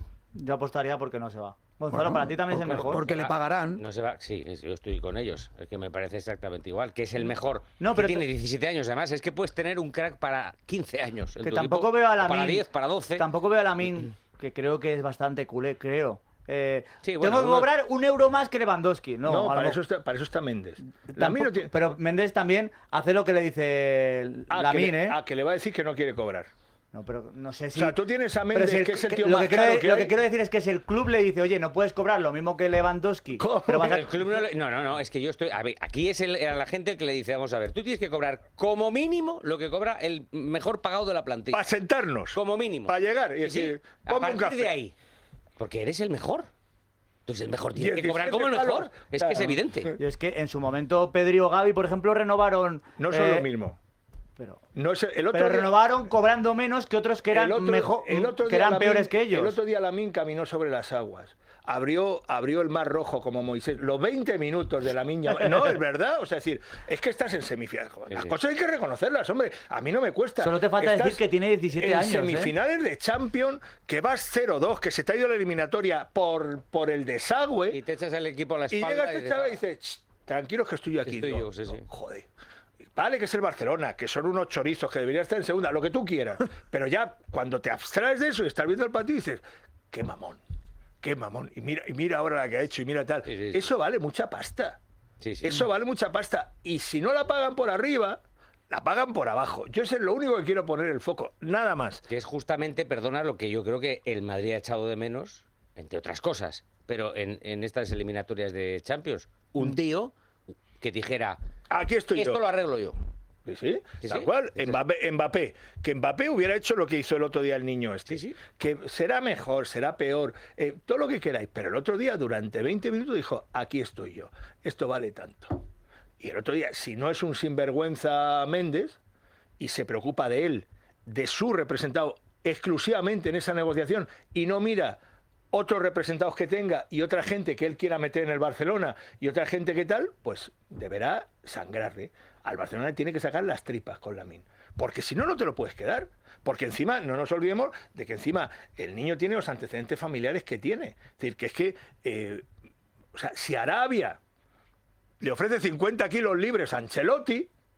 Yo apostaría porque no se va. Gonzalo,
Bueno,
para ti también es el
porque-
mejor.
porque le pagarán.
No se va, sí, es- yo estoy con ellos. Es que me parece exactamente igual, que es el mejor.
No,
Que
pero
tiene diecisiete años, además. Es que puedes tener un crack para quince años. en
Que
tu
tampoco
equipo,
veo a
o
Lamine.
Para diez, para doce.
Tampoco veo a Lamine, que creo que es bastante culé, creo. Eh,
Sí, bueno,
tengo que
uno-
cobrar un euro más que Lewandowski. No,
No, para,
algo-
eso está, para eso está Méndez.
tampoco-
Lamine no tiene-
Pero Méndez también hace lo que le dice
Ah, que
Lamine,
le-
¿eh?
ah, que le va a decir que no quiere cobrar.
No, pero no sé si...
O sea, tú tienes a
Pero
Méndez,
si el-
que es el tío
lo
más
que quiero,
caro que
lo
hay.
que quiero decir es que si el club le dice, oye, no puedes cobrar lo mismo que Lewandowski, pero vas a-
El club no, le- no, no, no, es que yo estoy. A ver, aquí es el, a la gente que le dice, vamos a ver, tú tienes que cobrar como mínimo lo que cobra el mejor pagado de la plantilla.
Para sentarnos.
Como mínimo.
Para llegar y
Sí, sí.
decir,
A
ponme un
partir
café.
de ahí. Porque eres el mejor. Entonces el mejor
Y
tiene
el
que cobrar como el
diecisiete
mejor.
palos.
Es que es
Claro.
evidente.
Y es que en su momento Pedri o Gavi, por ejemplo, renovaron...
No son
eh,
lo mismo.
Pero,
No es el otro
pero
día-
renovaron cobrando menos que otros que eran
el otro-
mejor,
el otro
que
día
eran
Lamine-
peores que ellos.
El otro día Lamine caminó sobre las aguas. Abrió, abrió el mar rojo como Moisés. Los veinte minutos de Lamine Yamal. No, es verdad. O sea, es decir, es que estás en semifinales. Las cosas hay que reconocerlas, hombre. A mí no me cuesta.
Solo te falta
Estás
decir que tiene diecisiete
en
años, ¿eh?
semifinales de Champions, que vas cero dos, que se te ha ido la eliminatoria por, por el desagüe.
Y te echas el equipo a la
Y
espalda.
llega
y
este
dices,
chaval y
"Ah,
dice, "Ch, tranquilos que estoy yo aquí.
estoy
No,
yo", sí, sí.
no, joder. Vale que es el Barcelona, que son unos chorizos, que debería estar en segunda, lo que tú quieras. Pero ya cuando te abstraes de eso y estás viendo el partido dices, qué mamón, qué mamón. Y mira, y mira ahora la que ha hecho y mira tal.
Sí, sí, sí.
Eso vale mucha pasta.
Sí, sí.
Eso vale mucha pasta. Y si no la pagan por arriba, la pagan por abajo. Yo eso es lo único que quiero poner el foco, nada más.
Que es justamente, perdona, lo que yo creo que el Madrid ha echado de menos, entre otras cosas, pero en, en estas eliminatorias de Champions, un tío que dijera,
Aquí estoy
esto
yo.
lo arreglo yo.
Sí, sí,
Sí,
tal
sí.
cual. Mbappé, Mbappé, que Mbappé hubiera hecho lo que hizo el otro día el niño este.
Sí, sí.
Que será mejor, será peor, eh, todo lo que queráis. Pero el otro día, durante veinte minutos, dijo, aquí estoy yo, esto vale tanto. Y el otro día, si no es un sinvergüenza Méndez, y se preocupa de él, de su representado exclusivamente en esa negociación, y no mira otros representados que tenga y otra gente que él quiera meter en el Barcelona y otra gente que tal, pues deberá sangrarle. Al Barcelona le tiene que sacar las tripas con Lamine. Porque si no, no te lo puedes quedar. Porque encima, no nos olvidemos de que encima el niño tiene los antecedentes familiares que tiene. Es decir, que es que, eh, o sea, si Arabia le ofrece cincuenta kilos libres a Ancelotti,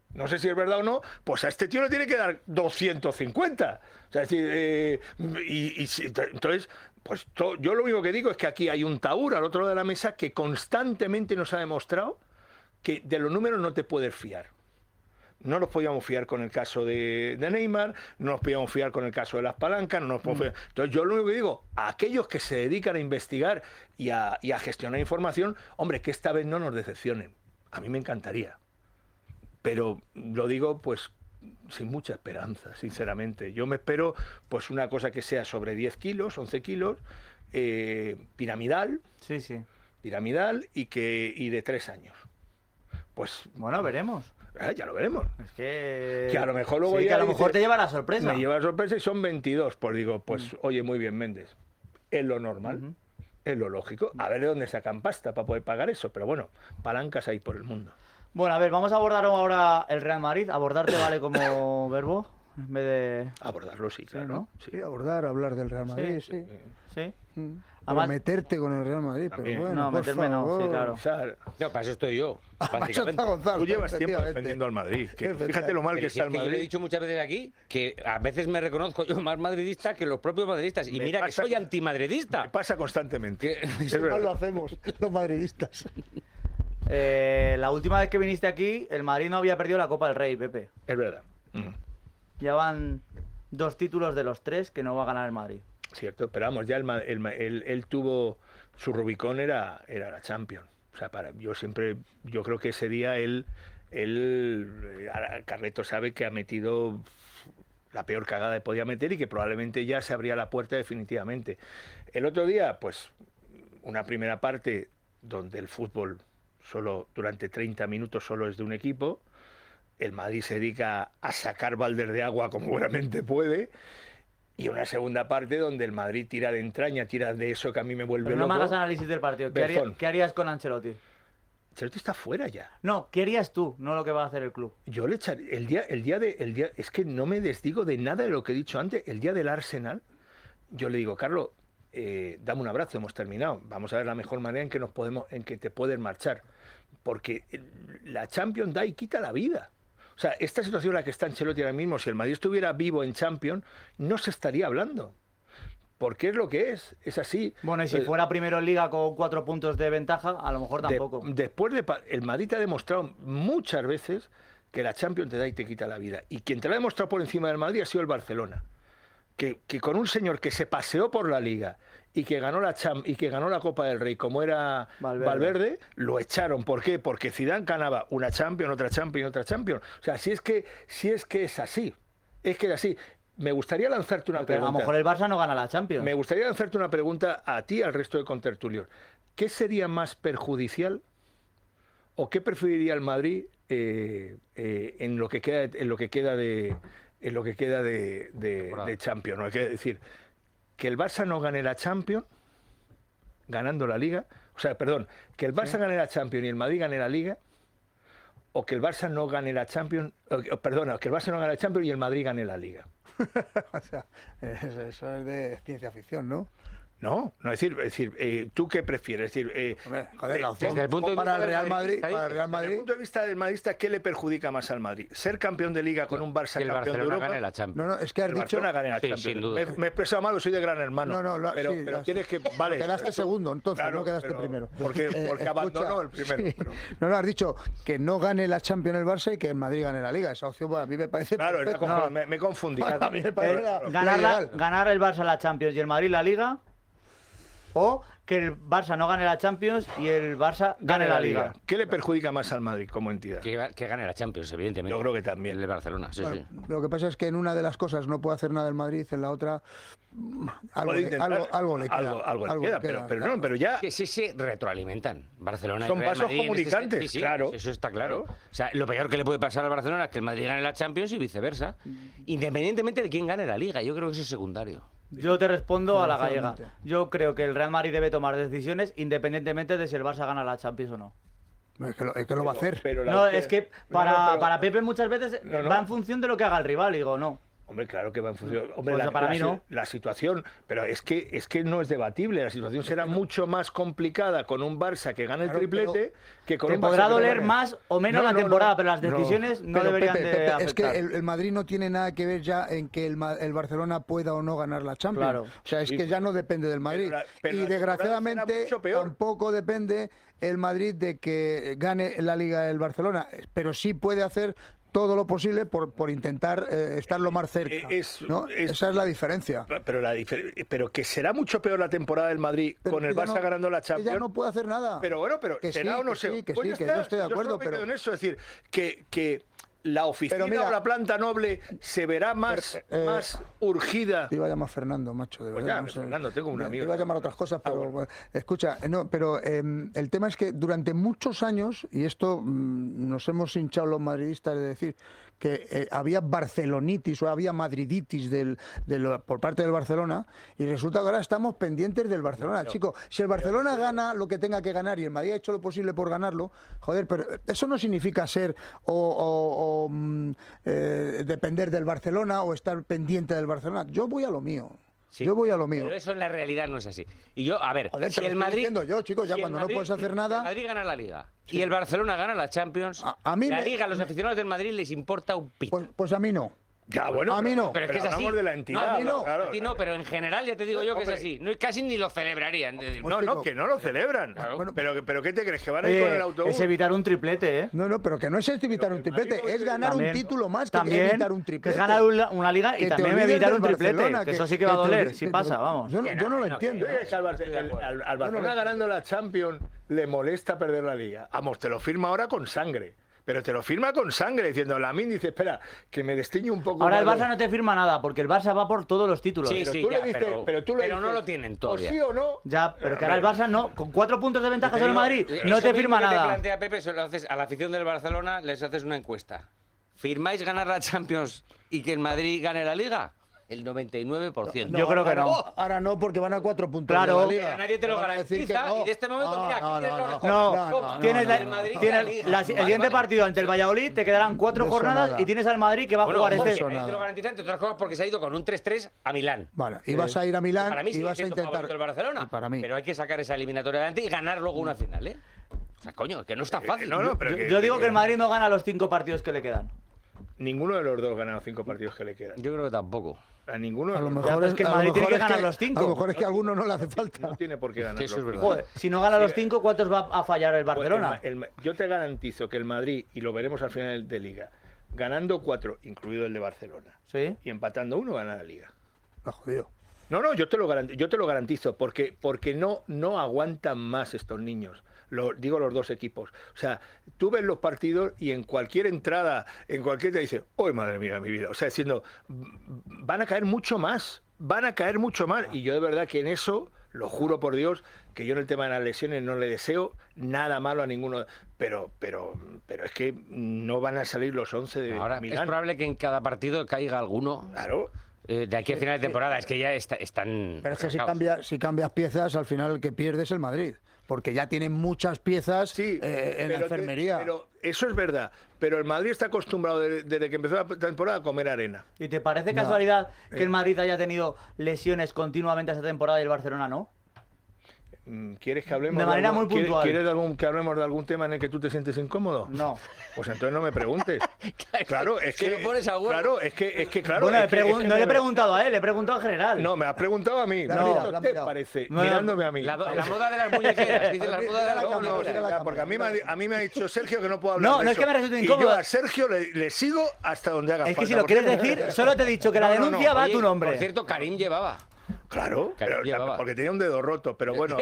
no sé si es verdad o no, pues a este tío le tiene que dar doscientos cincuenta. O sea, es decir, eh, y, y entonces, pues to, yo lo único que digo es que aquí hay un Taur al otro lado de la mesa que constantemente nos ha demostrado que de los números no te puedes fiar. No nos podíamos fiar con el caso de, de Neymar, no nos podíamos fiar con el caso de las palancas, no nos podemos fiar. Entonces yo lo único que digo, a aquellos que se dedican a investigar y a, y a gestionar información, hombre, que esta vez no nos decepcionen. A mí me encantaría. Pero lo digo pues sin mucha esperanza, sinceramente. Yo me espero pues una cosa que sea sobre diez kilos, once kilos, eh, piramidal,
sí, sí.
piramidal y, que, y de tres años. Pues
bueno, veremos.
Eh, ya lo veremos.
Es que...
que a lo mejor luego
sí,
ya
que a lo
dices,
mejor te lleva la sorpresa.
Me lleva la sorpresa y son veintidós. Pues digo, pues
Mm.
oye, muy bien, Méndez. Es lo normal,
Ujú.
es lo lógico. A ver de dónde sacan pasta para poder pagar eso. Pero bueno, palancas hay por el mundo.
Bueno, a ver, vamos a abordar ahora el Real Madrid. Abordarte vale como verbo en vez de...
Abordarlo sí, claro.
¿no?
Sí, abordar, hablar del Real Madrid, sí.
Sí.
Mm.
Además-
Pero meterte con el Real Madrid, pero bueno,
No,
por
meterme no, sí,
favor.
claro.
O sea,
No, para eso estoy yo,
Para eso
básicamente.
está Gonzalo,
tú llevas tiempo
efectivamente.
defendiendo al Madrid. Que
Efectivamente.
fíjate lo mal
Pero
que
si
está
es
el
que yo lo he
Madrid.
dicho muchas veces aquí, que a veces me reconozco yo más madridista que los propios madridistas. Y
Me
mira que
pasa
soy
que-
antimadridista.
Me pasa constantemente.
Que-
Es
Eso
verdad.
mal lo hacemos, los madridistas.
Eh, la última vez que viniste aquí, el Madrid no había perdido la Copa del Rey, Pepe.
Es verdad. Mm.
Ya van dos títulos de los tres que no va a ganar el Madrid.
Cierto, pero vamos, ya el, Ma- el Ma- él, él tuvo su Rubicón era, era la Champions. O sea, para, yo siempre, yo creo que ese día él, él, eh, ahora Carleto sabe que ha metido la peor cagada que podía meter y que probablemente ya se abría la puerta definitivamente. El otro día, pues, una primera parte donde el fútbol solo durante treinta minutos solo es de un equipo, el Madrid se dedica a sacar baldes de agua como buenamente puede. Y una segunda parte donde el Madrid tira de entraña, tira de eso que a mí me vuelve
Pero no me
loco.
hagas análisis del partido. ¿Qué, haría-
Berzón.
qué harías con Ancelotti?
Ancelotti está fuera ya.
No, ¿qué harías tú? No lo que va a hacer el club.
Yo le echaré el día, el día de, el día, es que no me desdigo de nada de lo que he dicho antes. El día del Arsenal, yo le digo, Carlos, eh, dame un abrazo, hemos terminado. Vamos a ver la mejor manera en que nos podemos, en que te puedes marchar, porque la Champions da y quita la vida. O sea, esta situación en la que está Ancelotti ahora mismo, si el Madrid estuviera vivo en Champions, no se estaría hablando. Porque es lo que es, es así.
Bueno, y si
Eh,
fuera primero en Liga con cuatro puntos de ventaja, a lo mejor
de-
tampoco.
después de pa- el Madrid te ha demostrado muchas veces que la Champions te da y te quita la vida. Y quien te lo ha demostrado por encima del Madrid ha sido el Barcelona. Que, que con un señor que se paseó por la Liga y que ganó la Cham y que ganó la Copa del Rey como era
Valverde.
Valverde, lo echaron. ¿Por qué? Porque Zidane ganaba una Champions, otra Champions, otra Champions. O sea, si es que, si es que es así, es que es así. Me gustaría lanzarte una
Porque a
pregunta.
lo mejor el Barça no gana la Champions.
Me gustaría lanzarte una pregunta a ti y al resto de contertulios. ¿Qué sería más perjudicial o qué preferiría el Madrid eh, eh, en lo que queda en lo que queda de en lo que queda de, de, de Champions? ¿No? Hay que decir que el Barça no gane la Champions ganando la Liga, o sea, perdón, que el Barça gane la Champions y el Madrid gane la Liga, o que el Barça no gane la Champions, o, perdona, que el Barça no gane la Champions y el Madrid gane la Liga.
O sea, eso es de ciencia ficción, ¿no?
No, no, es decir, es decir eh, ¿tú qué prefieres? Es decir, eh,
Hombre, joder, la
eh,
opción
desde el punto de
para
vista
el Real
del
Madrid,
madridista,
para el Real
Desde el
Madrid.
punto de vista del madridista, ¿qué le perjudica más al Madrid? ¿Ser campeón de Liga con un Barça
Que el
campeón de
Barcelona
Europa?
gane la Champions.
No, no, es que has
El
dicho.
Barcelona gane la
Sí,
Champions.
sin duda.
Me, me he expresado mal, soy de gran hermano.
No, no, lo-
pero,
sí,
pero
lo-
tienes que. Vale.
Quedaste
esto-
segundo, entonces,
claro,
no quedaste
pero-
primero.
Porque,
Eh,
porque
escucha,
abandonó el primero.
sí.
pero-
No, no, has dicho que no gane la Champions el Barça y que el Madrid gane la Liga. Esa opción, bueno, a mí me parece.
Claro, era
perfecta.
como- me, me confundí.
A mí me parece
Eh,
la- la
ganar, la-
legal.
ganar el Barça la Champions y el Madrid la Liga, o que el Barça no gane la Champions y el Barça gane la Liga.
¿Qué le perjudica más al Madrid como entidad?
Que, que gane la Champions, evidentemente.
Yo creo que también.
El de Barcelona, sí,
Bueno,
sí.
lo que pasa es que en una de las cosas no puede hacer nada el Madrid, en la otra mm, algo,
Puede
le,
intentar,
algo, algo le queda.
Algo, algo le
algo
queda,
le
pero,
queda,
pero
claro.
no, pero ya.
Que sí se retroalimentan. Barcelona y
Son
Real
vasos
Madrid en este-
comunicantes,
sí, sí,
claro.
Eso está claro.
Claro.
O sea, lo peor que le puede pasar al Barcelona es que el Madrid gane la Champions y viceversa. Independientemente de quién gane la Liga. Yo creo que eso es secundario.
Yo te respondo a la gallega.
Sinceramente.
Yo creo que el Real Madrid debe tomar decisiones independientemente de si el Barça gana la Champions o no.
Es que lo, es que lo va a hacer.
Pero la
No,
opción-
es que
No,
para,
no, pero-
para Pepe muchas veces
No, no.
va en función de lo que haga el rival. Y digo, no.
Hombre, claro que va en función. Hombre,
Pues
la,
para
la,
mí no.
la situación, pero es que es que no es debatible. La situación será mucho más complicada con un Barça que gana el
Claro,
triplete que con
Te
un Barça
podrá
que no
doler
gane.
más o menos
No,
la
no,
temporada,
no,
pero las decisiones no,
Pero,
deberían
Pepe,
de
Pepe,
afectar.
es que el, el Madrid no tiene nada que ver ya en que el, Ma- el Barcelona pueda o no ganar la Champions.
Claro.
O sea, es
Sí,
que ya no depende del Madrid.
pero la- pero
y
la temporada
desgraciadamente
será mucho peor.
tampoco depende el Madrid de que gane la Liga el Barcelona. Pero sí puede hacer todo lo posible por, por intentar eh, estar lo más cerca.
Es-
¿no?
es-
Esa es la diferencia.
Pero, la difer- pero que será mucho peor la temporada del Madrid
Pero
con el
que ya
Barça
no-
ganando la
que
Champions.
ya no puede hacer nada.
Pero bueno, pero
Que
será
sí,
o no
que
sé.
sí, que
Pues
sí,
ya
que
está.
yo estoy de acuerdo,
solo me
pero-
quedo en eso, es decir, que, que la oficina
mira-
o la planta noble se verá más,
Eh,
más urgida.
Te iba a llamar Fernando, macho, de
Pues
verdad.
ya,
no sé.
Fernando, tengo un
Te
amigo.
iba a llamar a otras cosas, pero bueno, escucha, eh, no, pero eh, el tema es que durante muchos años, y esto mm, nos hemos hinchado los madridistas de decir que eh, había barcelonitis o había madriditis del, del- por parte del Barcelona, y resulta que ahora estamos pendientes del Barcelona. Chico, si el Barcelona gana lo que tenga que ganar y el Madrid ha hecho lo posible por ganarlo, joder, pero eso no significa ser o, o- o, mm, eh, depender del Barcelona o estar pendiente del Barcelona. Yo voy a lo mío.
Sí,
Yo voy a lo mío.
Pero eso en la realidad no es así. Y yo, a ver,
Joder,
si
te lo
el
estoy
Madrid.
diciendo yo, chicos, ya
si el
cuando no
Madrid-
puedes hacer nada-
El Madrid gana la Liga y el Barcelona gana la Champions.
a mí
la
me-
Liga, a los aficionados del Madrid les importa un pito.
Pues, pues a mí no.
Ya, bueno,
a mí no.
Pero es que es así.
hablamos de la entidad,
No, a mí no,
claro.
a ti no, pero en general ya te digo yo que es
Hombre.
así. No, casi ni lo celebrarían. Es decir,
No, no, que no lo celebran. pero, pero ¿qué te crees? ¿Que van a ir
Oye,
con el autobús?
es evitar un triplete, ¿eh?
No, no, pero que no es evitar un triplete, es ganar
También-
un título más que
también,
evitar un
que
triplete.
es ganar una, una liga y
Que te
también
olvides
evitar
del
un triplete.
Barcelona,
Que eso sí que va a
que te
doler,
olvides-
si
que
pasa,
te-
vamos.
Yo no, yo no lo entiendo.
Yo creo que al, Barce- al- al- al Barcelona ganando la Champions le molesta perder la Liga. Vamos, te lo firma ahora con sangre. Pero te lo firma con sangre, diciendo, Lamine dice, espera, que me destiñe un poco
Ahora el
más
Barça
de-".
no te firma nada, porque el Barça va por todos los títulos.
Sí,
Pero
sí,
tú le
ya,
dices-
pero,
pero tú le
pero no
dices,
lo tienen
¿O
todavía.
sí o no?
Ya, pero que ahora el Barça no, con cuatro puntos de ventaja
Te
sobre el
digo,
Madrid,
eso
no te
mismo
firma
que
nada.
Te plantea Pepe, se lo haces a la afición del Barcelona, les haces una encuesta. ¿Firmáis ganar la Champions y que el Madrid gane la Liga? El noventa y nueve por ciento.
Yo creo que
ahora-
no.
Ahora no, porque van a cuatro puntos
Claro.
de la Liga.
Pero nadie te lo
Van a decir que
garantiza
no.
y de este momento,
No,
mira, aquí
no,
tienes
no,
lo
no.
mejor.
No,
No, no,
tienes
no,
la-
el Madrid
tienes
y la Liga.
la- el
Vale,
siguiente
vale.
partido ante el Valladolid, te quedarán cuatro
De eso
jornadas
nada.
y tienes al Madrid que va a
Bueno,
jugar
ojo,
este.
que
nada.
nadie te lo garantiza, entre otras cosas, porque se ha ido con un tres tres a Milán.
Vale, y vas a ir a Milán
Para mí
y
sigue
vas a
siendo
intentar.
favorito el Barcelona.
Y para mí.
Pero hay que sacar esa eliminatoria adelante y ganar luego una final, ¿eh? O sea, coño, que no es tan fácil.
no, no, pero
Yo,
que-
yo digo
que-
que el Madrid no gana los cinco partidos que le quedan.
Ninguno de los dos gana los cinco partidos que le quedan.
Yo creo que tampoco.
A ninguno de
A lo
los dos.
mejor
es que el
a lo
Madrid tiene
mejor
que
es
ganar los cinco.
A lo mejor es que a alguno no le hace falta.
No tiene por qué ganar.
Que eso
los
es verdad.
cinco.
Joder, si no gana los
Sí.
cinco, ¿cuántos va a fallar el
Pues
Barcelona?
el Ma- el Ma- yo te garantizo que el Madrid, y lo veremos al final de Liga, ganando cuatro, incluido el de Barcelona,
Sí.
y empatando uno, gana la Liga.
La jodido.
No, no, yo te lo garantizo, yo te lo garantizo porque, porque no, no aguantan más estos niños. Lo, digo los dos equipos. O sea, tú ves los partidos y en cualquier entrada, en cualquier te dice, ¡oh, madre mía, mi vida! O sea, diciendo, van a caer mucho más, van a caer mucho más. Y yo de verdad que en eso, lo juro por Dios, que yo en el tema de las lesiones no le deseo nada malo a ninguno. Pero, pero, pero es que no van a salir los once de
Ahora, es
Milán.
probable que en cada partido caiga alguno.
Claro.
eh, de aquí a final de temporada. Es que ya está- están.
Pero es que si,
rascados.
cambia, si cambias piezas, al final el que pierde es el Madrid. Porque ya tienen muchas piezas
Sí,
eh, en la
pero te-
enfermería.
pero eso es verdad. Pero el Madrid está acostumbrado de- desde que empezó la temporada a comer arena.
¿Y te parece
No.
casualidad
Eh.
que el Madrid haya tenido lesiones continuamente esta temporada y el Barcelona no?
Mm, ¿Quieres que hablemos
De manera
algún-
muy
¿quieres-
puntual.
¿Quieres de algún- que hablemos de algún tema en el que tú te sientes incómodo?
No.
Pues entonces no me preguntes. Claro, es
Que
que,
lo pones a huevo.
claro, es que, es que claro.
bueno,
es
le
que-
pregun-
es que
no le he
me-
preguntado a él, le he preguntado en general.
No, me has preguntado a mí.
La
No,
mira,
¿qué
la
te
mira.
parece?
No,
Mirándome a mí.
La, la moda de las muñequeras. Dice las modas de las
No, no,
muñequeras.
la
ya, porque a mí, me ha, a mí me ha dicho Sergio que no puedo hablar
No,
de
no es
eso.
que me resulte
Y
incómodo.
yo a Sergio le, le sigo hasta donde haga
Es que
falta.
si lo
porque-
quieres decir, solo te he dicho que la
No, no, no.
denuncia va a
Oye,
tu nombre.
Por cierto, Karim llevaba.
Claro,
Karim
pero-
llevaba.
porque tenía un dedo roto, pero bueno.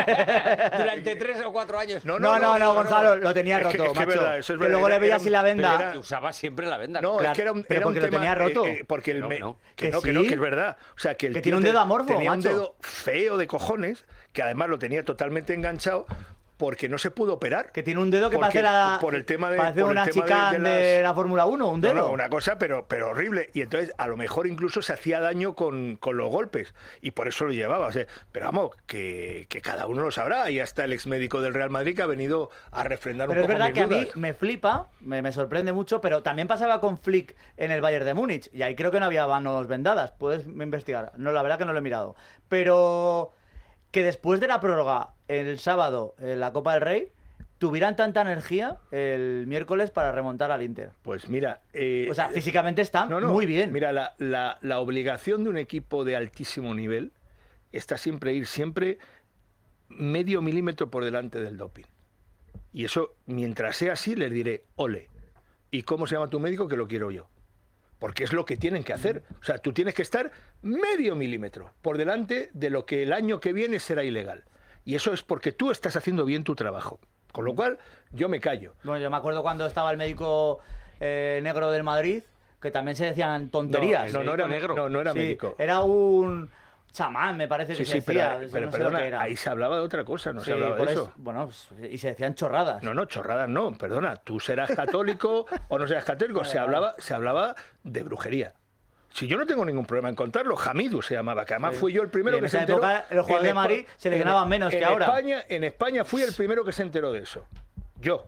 Durante tres o cuatro años.
No, no, no, Gonzalo, lo tenía
Es que-
roto,
es que es
macho.
verdad, eso es
Que
verdad.
luego le
Era-
veías
era
sin la
un-
venda.
era-
Que usaba siempre la venda.
No,
Claro,
es que era un,
pero
era
porque
un
lo
tema,
tenía roto.
eh, eh, porque el
No,
me-
no.
que
Que
no, que no,
sí.
que es verdad. O sea, que el
Que
tío
tiene un
te-
dedo amorfo,
tenía un
macho.
dedo feo de cojones, que además lo tenía totalmente enganchado. porque no se pudo operar.
Que tiene un dedo que
porque,
parece, la,
por el tema de,
parece
por
una
el tema
chica de,
de, de,
de
las...
la Fórmula uno, un dedo.
No, no, una cosa, pero, pero horrible. Y entonces, a lo mejor incluso se hacía daño con, con los golpes. Y por eso lo llevaba. O sea, pero vamos, que, que cada uno lo sabrá. Y hasta el ex médico del Real Madrid que ha venido a refrendar
Pero
un
es
poco
verdad que
mis
a mí
dudas.
me flipa, me, me sorprende mucho, pero también pasaba con Flick en el Bayern de Múnich. Y ahí creo que no había manos vendadas. Puedes investigar. No, la verdad que no lo he mirado. Pero que después de la prórroga, el sábado, en la Copa del Rey, tuvieran tanta energía el miércoles para remontar al Inter.
Pues mira... Eh,
o sea, físicamente están
no, no,
muy bien.
Mira, la, la, la obligación de un equipo de altísimo nivel está siempre ir siempre medio milímetro por delante del doping. Y eso, mientras sea así, les diré, ole. ¿Y cómo se llama tu médico? Que lo quiero yo. Porque es lo que tienen que hacer. O sea, tú tienes que estar medio milímetro por delante de lo que el año que viene será ilegal. Y eso es porque tú estás haciendo bien tu trabajo. Con lo cual, yo me callo.
Bueno, yo me acuerdo cuando estaba el médico eh, negro del Madrid, que también se decían tonterías.
No, no, no era negro. No, no era
sí,
médico.
Era un chamán, me parece que
Sí,
se
sí, pero,
decía.
pero
no sé
perdona,
lo que era.
ahí se hablaba de otra cosa, no
Sí,
se hablaba de
por
eso.
Bueno, y se decían chorradas.
No, no, chorradas no, perdona. Tú serás católico o no serás católico.
Vale,
se,
vale.
hablaba, se hablaba de brujería. Si yo no tengo ningún problema en contarlo, Hamidu se llamaba, que además
Sí.
fui yo el primero
Y en
que se
esa
enteró.
época, los jugadores
en
de
Espa-
Madrid se les
en-
ganaban menos
en
que ahora.
España, en España fui el primero que se enteró de eso. Yo.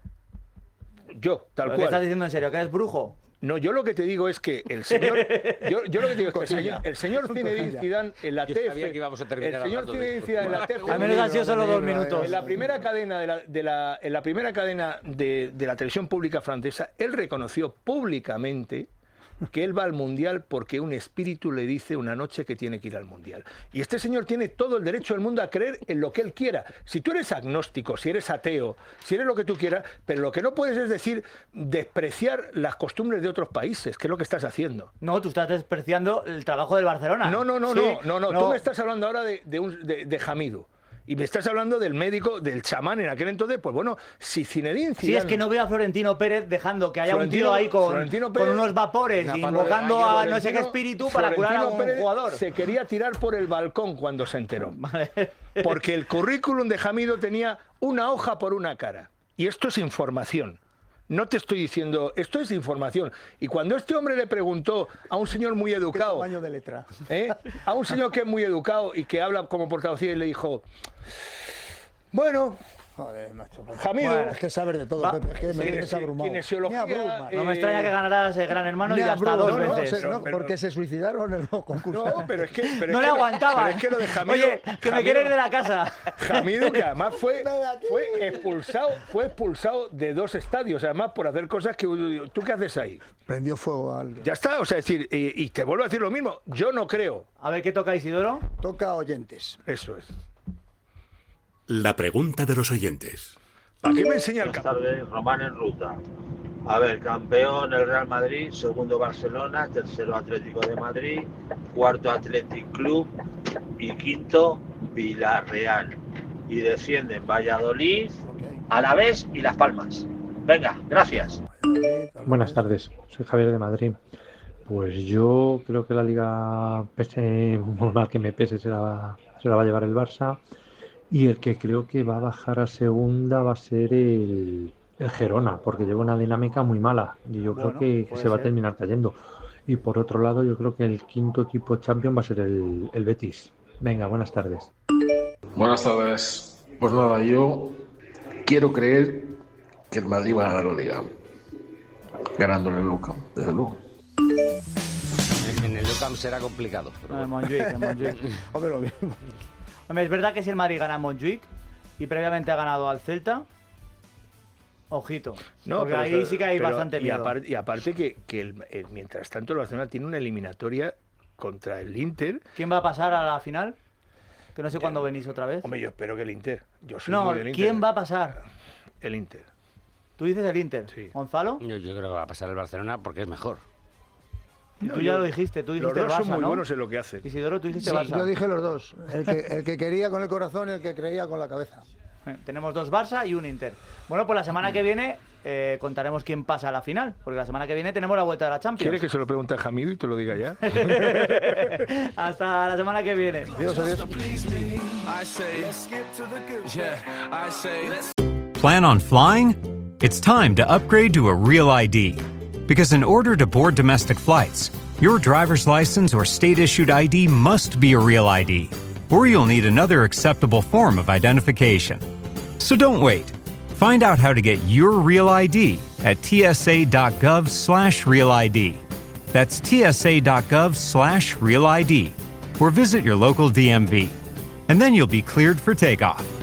Yo, tal
¿Lo que
cual.
estás diciendo en serio? ¿Que eres brujo?
No, yo lo que te digo es que el señor, yo, yo lo que te digo es que el señor, el señor Zinedine Zidane en la
Yo
T F,
sabía que íbamos a terminar
el señor
hablando de
Zinedine
esto.
Zidane en la T F,
Al menos han sido solo dos minutos.
en la primera cadena de la, de la, en la primera cadena de, de la televisión pública francesa, él reconoció públicamente que él va al Mundial porque un espíritu le dice una noche que tiene que ir al Mundial. Y este señor tiene todo el derecho del mundo a creer en lo que él quiera. Si tú eres agnóstico, si eres ateo, si eres lo que tú quieras, pero lo que no puedes es decir despreciar las costumbres de otros países, que es lo que estás haciendo.
No, tú estás despreciando el trabajo del Barcelona.
No, no, no,
Sí,
no, no, no, Tú me estás hablando ahora de, de, un, de, de Hamidu. Y me estás hablando del médico, del chamán en aquel entonces, pues bueno, si Zinedine Zidane...
Sí, es que no veo a Florentino Pérez dejando que haya
Florentino-
un tío ahí con,
Florentino
con
Pérez-
unos vapores,
Una
invocando
palabra-
a no sé qué
Florentino-
espíritu para curar a
Florentino
un
Pérez
jugador.
se quería tirar por el balcón cuando se enteró. Porque el currículum de Hamidu tenía una hoja por una cara. Y esto es información. No te estoy diciendo, esto es información. Y cuando este hombre le preguntó a un señor muy educado,
Baño de letra.
¿eh? a un señor que es muy educado y que habla como portavoz, y le dijo, bueno,
Joder, macho.
Hamidu,
Bueno, es que sabes de todo,
va-
Pepe, es que me
sí,
tienes
sí,
abrumado.
kinesiología,
Me abruma.
No me
eh,
extraña que ganarás el Gran Hermano y
Me
hasta
abruma,
dos
no, no,
veces.
se- no,
Pero-
porque se suicidaron en los concursos.
No, pero es que... Pero
No
es
le
que lo-
aguantaban.
pero es que lo de Hamidu...
Oye, que me
Hamidu-
quiero ir de la casa.
Hamidu, que además fue, fue expulsado, fue expulsado de dos estadios, además por hacer cosas que... ¿Tú qué haces ahí?
Prendió fuego al...
Ya está, o sea, es decir, y, y te vuelvo a decir lo mismo, yo no creo.
A ver, ¿qué toca Isidoro?
Toca oyentes.
Eso es.
La pregunta de los oyentes.
¿Para qué me enseña el
Buenas
campo?
tardes, Román en ruta. A ver, campeón el Real Madrid, segundo Barcelona, tercero Atlético de Madrid, cuarto Athletic Club y quinto Villarreal. Y descienden Valladolid, Alavés y Las Palmas. Venga, gracias.
Buenas tardes, soy Javier de Madrid. Pues yo creo que la liga, pese muy mal que me pese, se la, va- se la va a llevar el Barça. Y el que creo que va a bajar a segunda va a ser el, el Girona, porque lleva una dinámica muy mala y yo
Bueno,
creo que, que
puede
se va a
ser.
terminar cayendo. Y por otro lado, yo creo que el quinto equipo champion va a ser el, el Betis. Venga, buenas tardes.
Buenas tardes. Pues nada, yo quiero creer que el Madrid va a ganar la Liga. Ganándole el Luca, desde luego.
En, en el Nou Camp será complicado. pero
No, en
bueno.
Montjuic, en Montjuic.
Hombre, lo mismo.
Hombre, es verdad que si el Madrid gana en Montjuic y previamente ha ganado al Celta, ojito. porque
pero-
ahí sí que hay
pero-
bastante
y
miedo.
aparte, y aparte que, que el- el- mientras tanto el Barcelona tiene una eliminatoria contra el Inter.
¿Quién va a pasar a la final? Que no sé cuándo venís otra vez.
Hombre, yo espero que el Inter. Yo soy
No,
muy del Inter.
¿quién va a pasar?
El Inter.
Tú dices el Inter. ¿Gonzalo?
Yo, yo creo que va a pasar el Barcelona porque es mejor.
No,
tú ya
yo-
lo dijiste, tú
los
dijiste
dos
Barça,
son muy
¿no?
buenos en lo que hacen.
Isidoro, tú dijiste
Sí,
Barça.
yo dije los dos. El que, el que quería con el corazón y el que creía con la cabeza.
Eh, Tenemos dos Barça y un Inter. Bueno, pues la semana que viene eh, contaremos quién pasa a la final, porque la semana que viene tenemos la vuelta de la Champions.
¿Quieres que se lo pregunte a Hamidu y te lo diga ya?
Hasta la semana que viene.
Adiós, adiós.
I say, let's get to the good. Yeah, I say, let's
plan on flying? It's time to upgrade to a Real I D. Because in order to board domestic flights, your driver's license or state-issued I D must be a Real I D, or you'll need another acceptable form of identification. So don't wait. Find out how to get your Real I D at tsa.gov slash Real ID. That's tsa.gov slash Real ID, or visit your local D M V. And then you'll be cleared for takeoff.